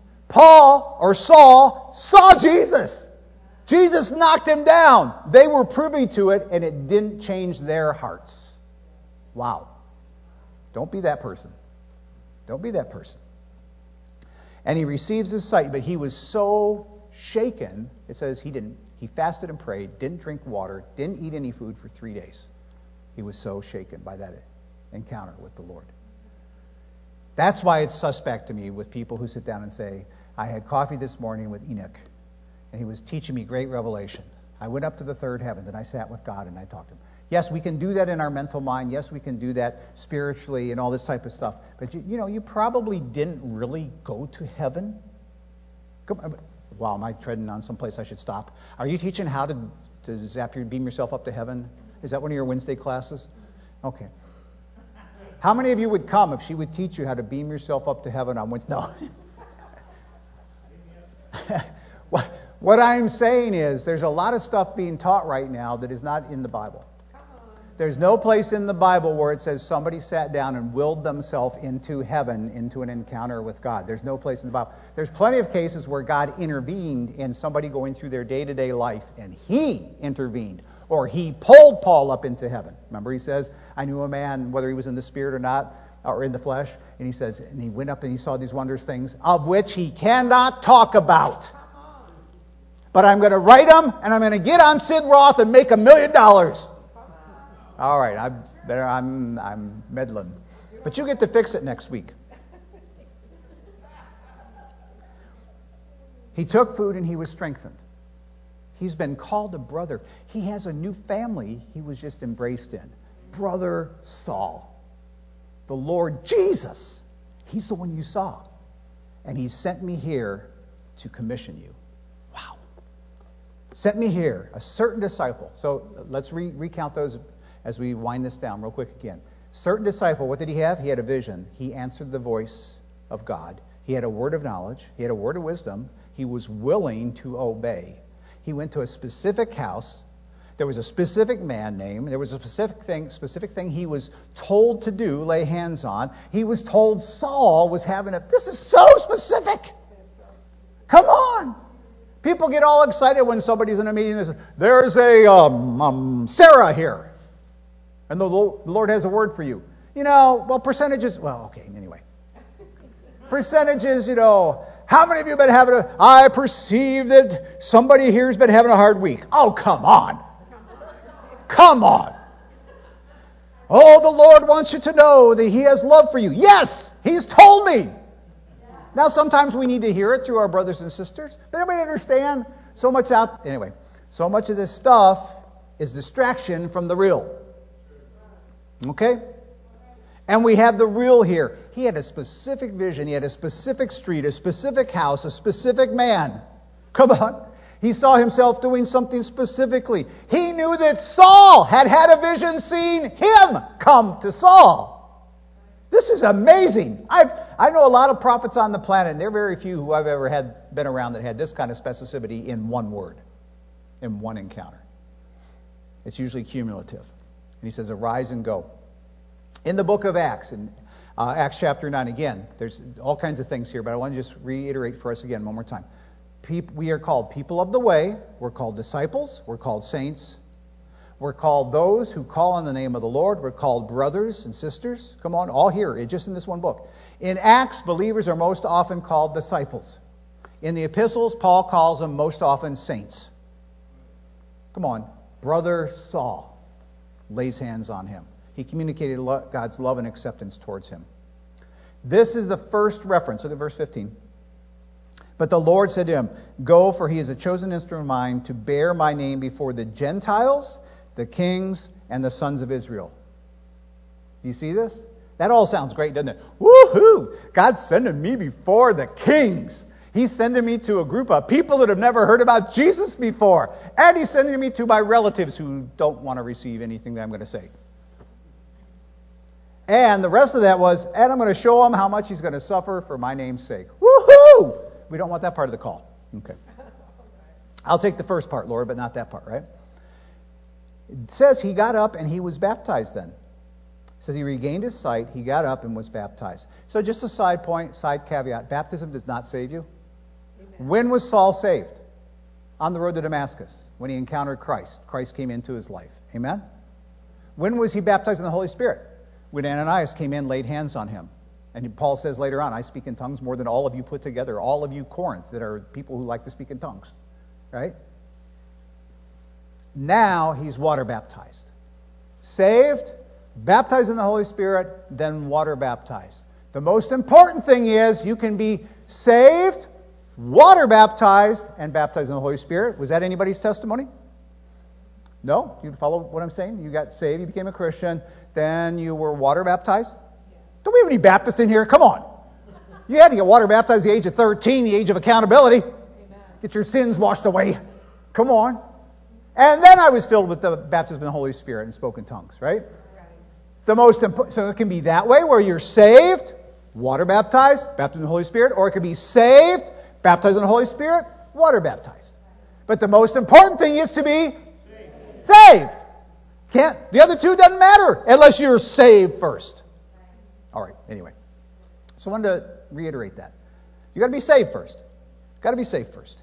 Saul saw Jesus. Jesus knocked him down. They were privy to it, and it didn't change their hearts. Wow. Don't be that person. Don't be that person. And he receives his sight, but he was so shaken, it says he fasted and prayed, didn't drink water, didn't eat any food for 3 days. He was so shaken by that encounter with the Lord. That's why it's suspect to me with people who sit down and say, I had coffee this morning with Enoch, and he was teaching me great revelation. I went up to the third heaven, and I sat with God, and I talked to him. Yes, we can do that in our mental mind. Yes, we can do that spiritually and all this type of stuff. But you probably didn't really go to heaven. Wow, am I treading on someplace I should stop? Are you teaching how to beam yourself up to heaven? Is that one of your Wednesday classes? Okay. How many of you would come if she would teach you how to beam yourself up to heaven on Wednesday? No. What I'm saying is there's a lot of stuff being taught right now that is not in the Bible. There's no place in the Bible where it says somebody sat down and willed themselves into heaven, into an encounter with God. There's no place in the Bible. There's plenty of cases where God intervened in somebody going through their day-to-day life, and he intervened, or he pulled Paul up into heaven. Remember, he says, I knew a man, whether he was in the spirit or not, or in the flesh, and he says, and he went up and he saw these wondrous things, of which he cannot talk about. But I'm going to write them, and I'm going to get on Sid Roth and make $1 million. All right, I'm meddling. But you get to fix it next week. He took food and he was strengthened. He's been called a brother. He has a new family he was just embraced in. Brother Saul. The Lord Jesus. He's the one you saw. And he sent me here to commission you. Wow. sent me here, a certain disciple. So let's recount those as we wind this down real quick again. Certain disciple, what did he have? He had a vision. He answered the voice of God. He had a word of knowledge. He had a word of wisdom. He was willing to obey. He went to a specific house. There was a specific man named. There was a specific thing he was told to do, lay hands on. He was told Saul was having this is so specific. Come on. People get all excited when somebody's in a meeting and says, there's a Sarah here. And the Lord has a word for you. Percentages, anyway. Percentages, how many of you have been having I perceive that somebody here has been having a hard week. Oh, come on. Come on. Oh, the Lord wants you to know that He has love for you. Yes, He's told me. Now, sometimes we need to hear it through our brothers and sisters. Does everybody understand? So much of this stuff is distraction from the real. Okay? And we have the real here. He had a specific vision. He had a specific street, a specific house, a specific man. Come on. He saw himself doing something specifically. He knew that Saul had a vision seeing him come to Saul. This is amazing. I know a lot of prophets on the planet, and there are very few who I've ever been around that had this kind of specificity in one word, in one encounter. It's usually cumulative. And he says, arise and go. In the book of Acts, in Acts chapter 9, again, there's all kinds of things here, but I want to just reiterate for us again one more time. We are called people of the way. We're called disciples. We're called saints. We're called those who call on the name of the Lord. We're called brothers and sisters. Come on, all here, just in this one book. In Acts, believers are most often called disciples. In the epistles, Paul calls them most often saints. Come on, brother Saul lays hands on him. He communicated God's love and acceptance towards him. This is the first reference. Look at verse 15. But the Lord said to him, go, for he is a chosen instrument of mine to bear my name before the Gentiles, the kings, and the sons of Israel. Do you see this? That all sounds great, doesn't it? Woohoo! God's sending me before the kings. He's sending me to a group of people that have never heard about Jesus before. And He's sending me to my relatives who don't want to receive anything that I'm going to say. And the rest of that was, and I'm going to show him how much he's going to suffer for my name's sake. Woohoo! We don't want that part of the call. Okay. I'll take the first part, Lord, but not that part, right? It says he got up and he was baptized then. It says he regained his sight, he got up and was baptized. So just a side caveat, baptism does not save you. Amen. When was Saul saved? On the road to Damascus, when he encountered Christ. Christ came into his life. Amen? When was he baptized in the Holy Spirit? When Ananias came in, laid hands on him. And Paul says later on, I speak in tongues more than all of you put together, all of you Corinth that are people who like to speak in tongues. Right? Now he's water baptized. Saved, baptized in the Holy Spirit, then water baptized. The most important thing is you can be saved, water baptized, and baptized in the Holy Spirit. Was that anybody's testimony? No? You follow what I'm saying? You got saved, you became a Christian, then you were water baptized? Don't we have any Baptists in here? Come on. You had to get water baptized at the age of 13, the age of accountability. Amen. Get your sins washed away. Come on. And then I was filled with the baptism in the Holy Spirit and spoke in tongues, right? The most important, so it can be that way where you're saved, water baptized, baptized in the Holy Spirit, or it can be saved, baptized in the Holy Spirit, water baptized. But the most important thing is to be saved. The other two doesn't matter unless you're saved first. All right, anyway. So I wanted to reiterate that. You got to be saved first. Got to be saved first.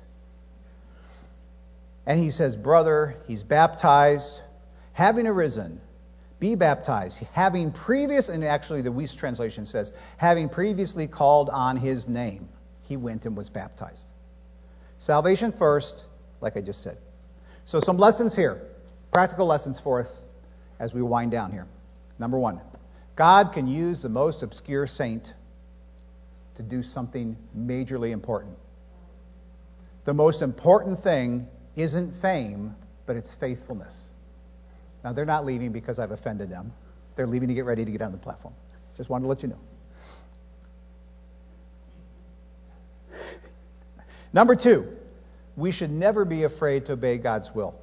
And he says, brother, he's baptized, having arisen, be baptized, having previous, and actually the Weiss translation says, having previously called on his name, he went and was baptized. Salvation first, like I just said. So some lessons here, practical lessons for us as we wind down here. Number one, God can use the most obscure saint to do something majorly important. The most important thing isn't fame, but it's faithfulness. Now, they're not leaving because I've offended them. They're leaving to get ready to get on the platform. Just wanted to let you know. Number two, we should never be afraid to obey God's will.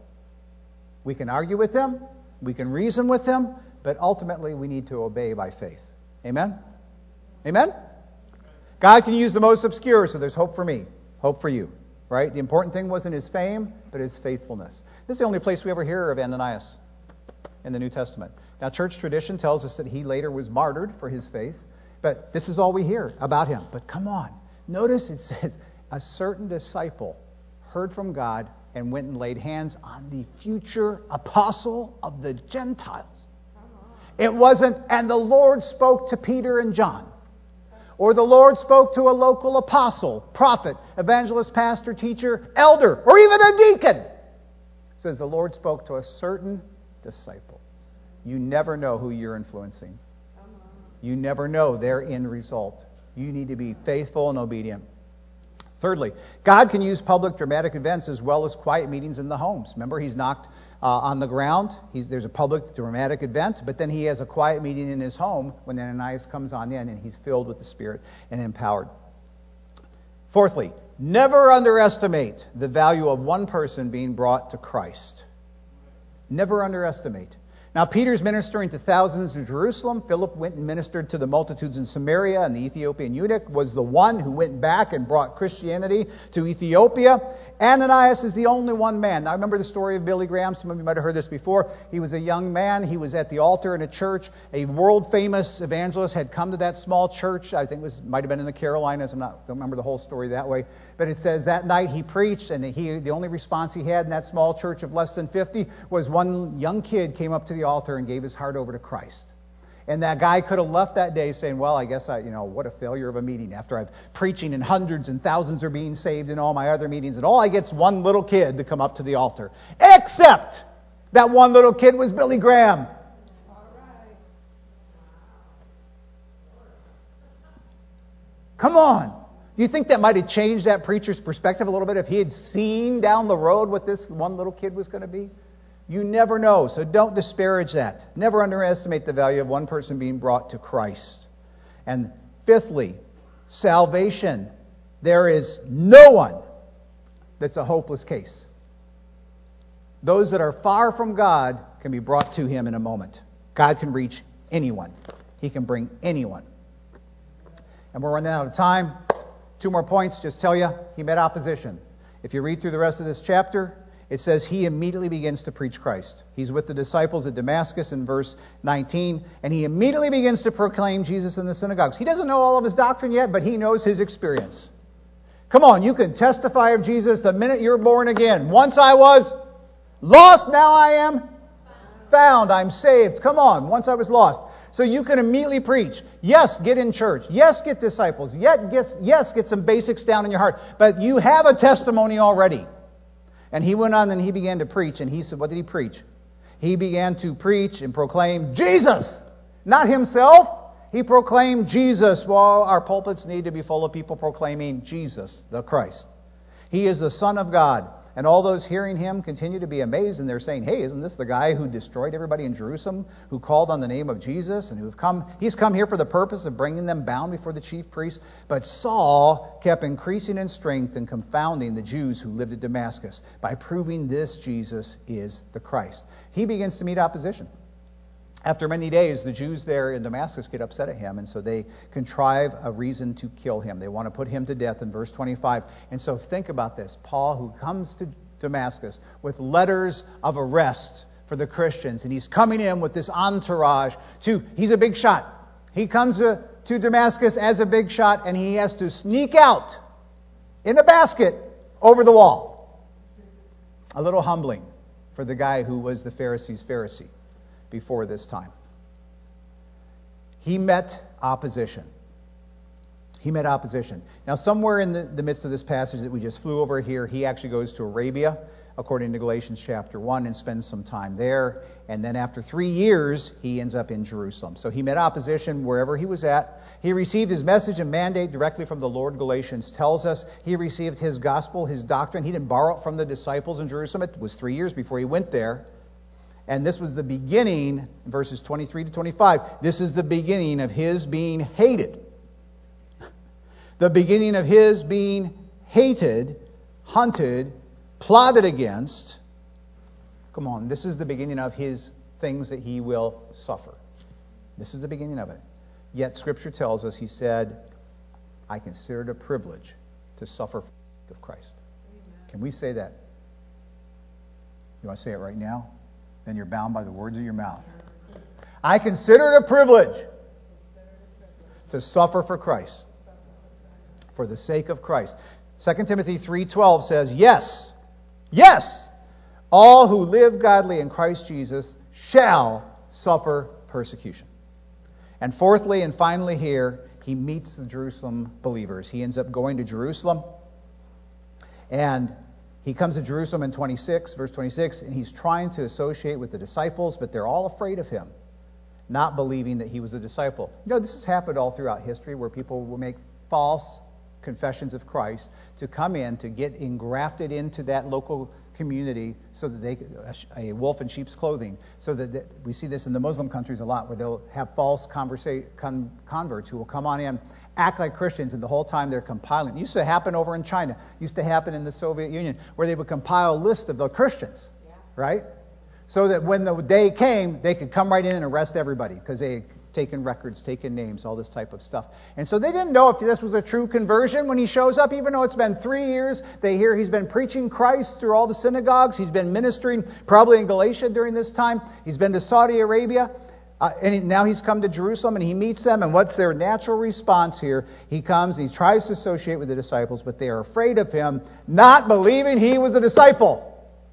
We can argue with Him, we can reason with Him, but ultimately we need to obey by faith. Amen? Amen? God can use the most obscure, so there's hope for me, hope for you. Right? The important thing wasn't his fame, but his faithfulness. This is the only place we ever hear of Ananias in the New Testament. Now, church tradition tells us that he later was martyred for his faith, but this is all we hear about him. But come on. Notice it says, a certain disciple heard from God and went and laid hands on the future apostle of the Gentiles. It wasn't, and the Lord spoke to Peter and John. Or the Lord spoke to a local apostle, prophet, evangelist, pastor, teacher, elder, or even a deacon. It says the Lord spoke to a certain disciple. You never know who you're influencing. You never know their end result. You need to be faithful and obedient. Thirdly, God can use public dramatic events as well as quiet meetings in the homes. Remember, he's knocked on the ground. There's a public dramatic event, but then he has a quiet meeting in his home when Ananias comes on in and he's filled with the Spirit and empowered. Fourthly, never underestimate the value of one person being brought to Christ. Never underestimate. Now, Peter's ministering to thousands in Jerusalem. Philip went and ministered to the multitudes in Samaria, and the Ethiopian eunuch was the one who went back and brought Christianity to Ethiopia. Ananias is the only one man. Now, I remember the story of Billy Graham. Some of you might have heard this before. He was a young man. He was at the altar in a church. A world-famous evangelist had come to that small church. I think it might have been in the Carolinas. Don't remember the whole story that way. But it says that night he preached, and the only response he had in that small church of less than 50 was one young kid came up to the altar and gave his heart over to Christ. And that guy could have left that day saying, well, I guess what a failure of a meeting after I'm preaching and hundreds and thousands are being saved in all my other meetings, and all I get's one little kid to come up to the altar. Except that one little kid was Billy Graham. Come on. Do you think that might have changed that preacher's perspective a little bit if he had seen down the road what this one little kid was going to be? You never know, so don't disparage that. Never underestimate the value of one person being brought to Christ. And fifthly, salvation. There is no one that's a hopeless case. Those that are far from God can be brought to Him in a moment. God can reach anyone. He can bring anyone. And we're running out of time. 2 more points, just tell you, he met opposition. If you read through the rest of this chapter, it says he immediately begins to preach Christ. He's with the disciples at Damascus in verse 19, and he immediately begins to proclaim Jesus in the synagogues. He doesn't know all of his doctrine yet, but he knows his experience. Come on, you can testify of Jesus the minute you're born again. Once I was lost, now I am found. I'm saved. Come on, once I was lost. So you can immediately preach. Yes, get in church. Yes, get disciples. Yes, get some basics down in your heart. But you have a testimony already. And he went on and he began to preach. And he said, what did he preach? He began to preach and proclaim Jesus. Not himself. He proclaimed Jesus. Well, our pulpits need to be full of people proclaiming Jesus, the Christ. He is the Son of God. And all those hearing him continue to be amazed, and they're saying, hey, isn't this the guy who destroyed everybody in Jerusalem, who called on the name of Jesus, and he's come here for the purpose of bringing them bound before the chief priests? But Saul kept increasing in strength and confounding the Jews who lived at Damascus by proving this Jesus is the Christ. He begins to meet opposition. After many days, the Jews there in Damascus get upset at him, and so they contrive a reason to kill him. They want to put him to death in verse 25. And so think about this. Paul, who comes to Damascus with letters of arrest for the Christians, and he's coming in with this entourage he's a big shot. He comes to Damascus as a big shot, and he has to sneak out in a basket over the wall. A little humbling for the guy who was the Pharisees' Pharisee before this time. He met opposition. Now, somewhere in the midst of this passage that we just flew over here, he actually goes to Arabia, according to Galatians chapter 1, and spends some time there. And then after 3 years, he ends up in Jerusalem. So he met opposition wherever he was at. He received his message and mandate directly from the Lord. Galatians tells us he received his gospel, his doctrine. He didn't borrow it from the disciples in Jerusalem. It was 3 years before he went there. And this was the beginning, verses 23 to 25, this is the beginning of his being hated. The beginning of his being hated, hunted, plotted against. Come on, this is the beginning of his things that he will suffer. This is the beginning of it. Yet Scripture tells us, he said, I consider it a privilege to suffer for the sake of Christ. Amen. Can we say that? You want to say it right now? Then you're bound by the words of your mouth. I consider it a privilege to suffer for Christ. For the sake of Christ. 2 Timothy 3:12 says, yes, all who live godly in Christ Jesus shall suffer persecution. And fourthly and finally here, he meets the Jerusalem believers. He ends up going to Jerusalem. And he comes to Jerusalem in verse 26, and he's trying to associate with the disciples, but they're all afraid of him, not believing that he was a disciple. You know, this has happened all throughout history where people will make false confessions of Christ to come in, to get engrafted into that local community so that they, a wolf in sheep's clothing, so that we see this in the Muslim countries a lot, where they'll have false converts who will come on in, act like Christians, and the whole time they're compiling. It used to happen over in China. It used to happen in the Soviet Union, where they would compile a list of the Christians, right? So that when the day came, they could come right in and arrest everybody, because they had taken records, taken names, all this type of stuff. And so they didn't know if this was a true conversion when he shows up, even though it's been 3 years. They hear he's been preaching Christ through all the synagogues. He's been ministering probably in Galatia during this time. He's been to Saudi Arabia. Now he's come to Jerusalem, and he meets them. And what's their natural response here? He comes, he tries to associate with the disciples, but they are afraid of him, not believing he was a disciple.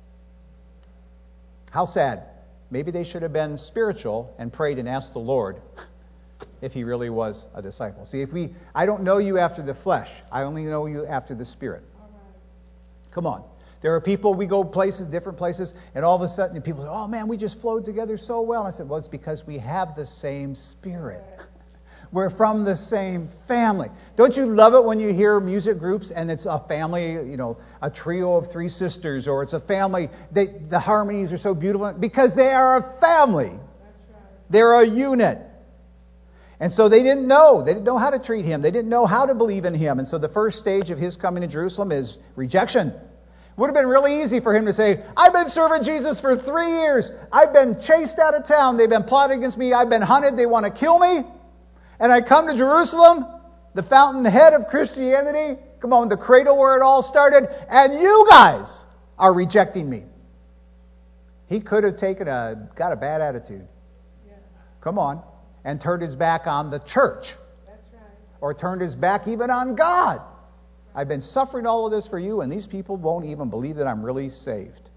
How sad. Maybe they should have been spiritual and prayed and asked the Lord if he really was a disciple. See, I don't know you after the flesh. I only know you after the Spirit. Come on. There are people, we go places, different places, and all of a sudden people say, oh man, we just flowed together so well. And I said, well, it's because we have the same Spirit. We're from the same family. Don't you love it when you hear music groups and it's a family, a trio of 3 sisters, or it's a family, the harmonies are so beautiful because they are a family. That's right. They're a unit. And so they didn't know. They didn't know how to treat him. They didn't know how to believe in him. And so the first stage of his coming to Jerusalem is rejection. It would have been really easy for him to say, I've been serving Jesus for 3 years. I've been chased out of town. They've been plotting against me. I've been hunted. They want to kill me. And I come to Jerusalem, the fountainhead of Christianity, come on, the cradle where it all started, and you guys are rejecting me. He could have got a bad attitude. Yeah. Come on. And turned his back on the church. That's right. Or turned his back even on God. I've been suffering all of this for you, and these people won't even believe that I'm really saved.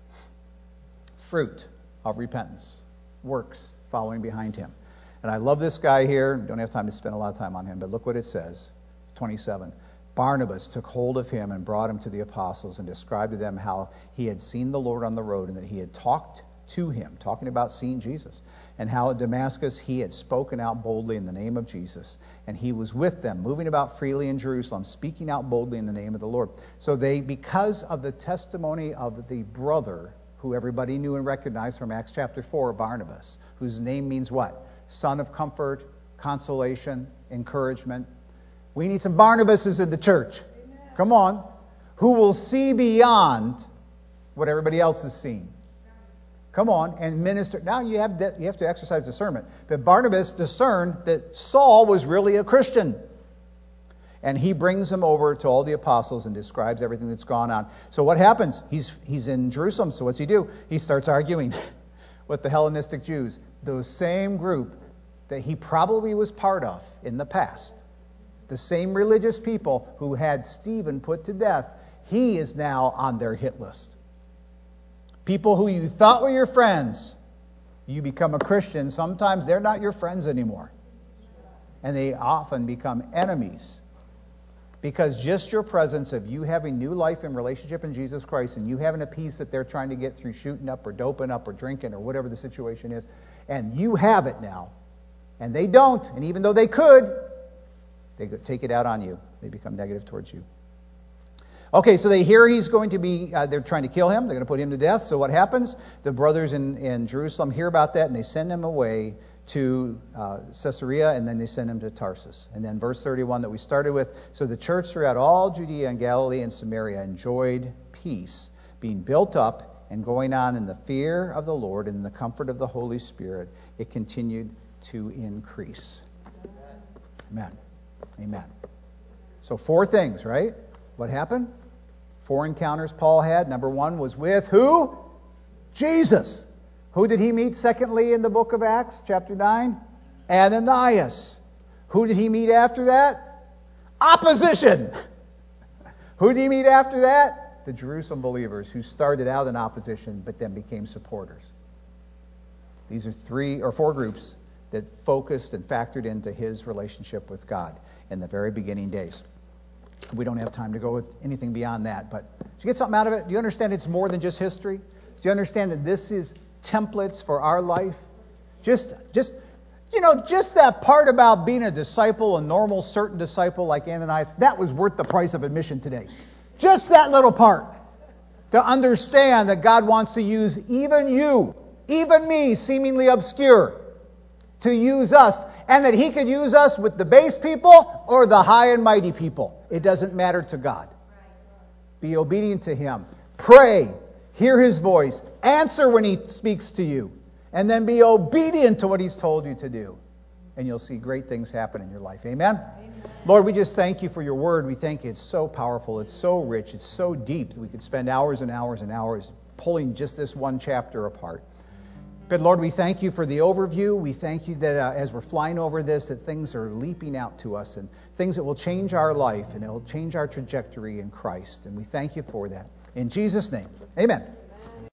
Fruit of repentance. Works following behind him. And I love this guy here. Don't have time to spend a lot of time on him, but look what it says. 27. Barnabas took hold of him and brought him to the apostles and described to them how he had seen the Lord on the road and that he had talked to him, talking about seeing Jesus, and how at Damascus he had spoken out boldly in the name of Jesus. And he was with them, moving about freely in Jerusalem, speaking out boldly in the name of the Lord. So they, because of the testimony of the brother, who everybody knew and recognized from Acts chapter 4, Barnabas, whose name means what? Son of comfort, consolation, encouragement. We need some Barnabases in the church. Amen. Come on. Who will see beyond what everybody else is seeing. Come on, and minister. Now you have to exercise discernment. But Barnabas discerned that Saul was really a Christian. And he brings him over to all the apostles and describes everything that's gone on. So what happens? He's in Jerusalem, so what's he do? He starts arguing with the Hellenistic Jews. Those same group that he probably was part of in the past. The same religious people who had Stephen put to death. He is now on their hit list. People who you thought were your friends. You become a Christian. Sometimes they're not your friends anymore. And they often become enemies. Because just your presence of you having new life and relationship in Jesus Christ and you having a peace that they're trying to get through shooting up or doping up or drinking or whatever the situation is, and you have it now, and they don't, and even though they could, they take it out on you. They become negative towards you. Okay, so they hear he's going to be, they're trying to kill him. They're going to put him to death. So what happens? The brothers in Jerusalem hear about that, and they send him away to Caesarea, and then they send him to Tarsus. And then verse 31 that we started with, so the church throughout all Judea and Galilee and Samaria enjoyed peace. being built up and going on in the fear of the Lord and in the comfort of the Holy Spirit, it continued to increase. Amen. Amen. So 4 things, right? What happened? 4 encounters Paul had. Number 1 was with who? Jesus. Who did he meet secondly in the book of Acts, chapter 9? Ananias. Who did he meet after that? Opposition. Who did he meet after that? The Jerusalem believers, who started out in opposition but then became supporters. These are 3 or 4 groups that focused and factored into his relationship with God in the very beginning days. We don't have time to go with anything beyond that, but did you get something out of it? Do you understand it's more than just history? Do you understand that this is templates for our life? Just that part about being a disciple, a normal, certain disciple like Ananias, that was worth the price of admission today. Just that little part. To understand that God wants to use even you, even me, seemingly obscure, to use us, and that He could use us with the base people or the high and mighty people. It doesn't matter to God. Be obedient to Him. Pray. Hear His voice. Answer when He speaks to you. And then be obedient to what He's told you to do. And you'll see great things happen in your life. Amen? Amen. Lord, we just thank You for Your Word. We thank You it's so powerful. It's so rich. It's so deep that we could spend hours and hours and hours pulling just this one chapter apart. But Lord, we thank You for the overview. We thank You that as we're flying over this, that things are leaping out to us and things that will change our life and it will change our trajectory in Christ. And we thank You for that. In Jesus' name, amen.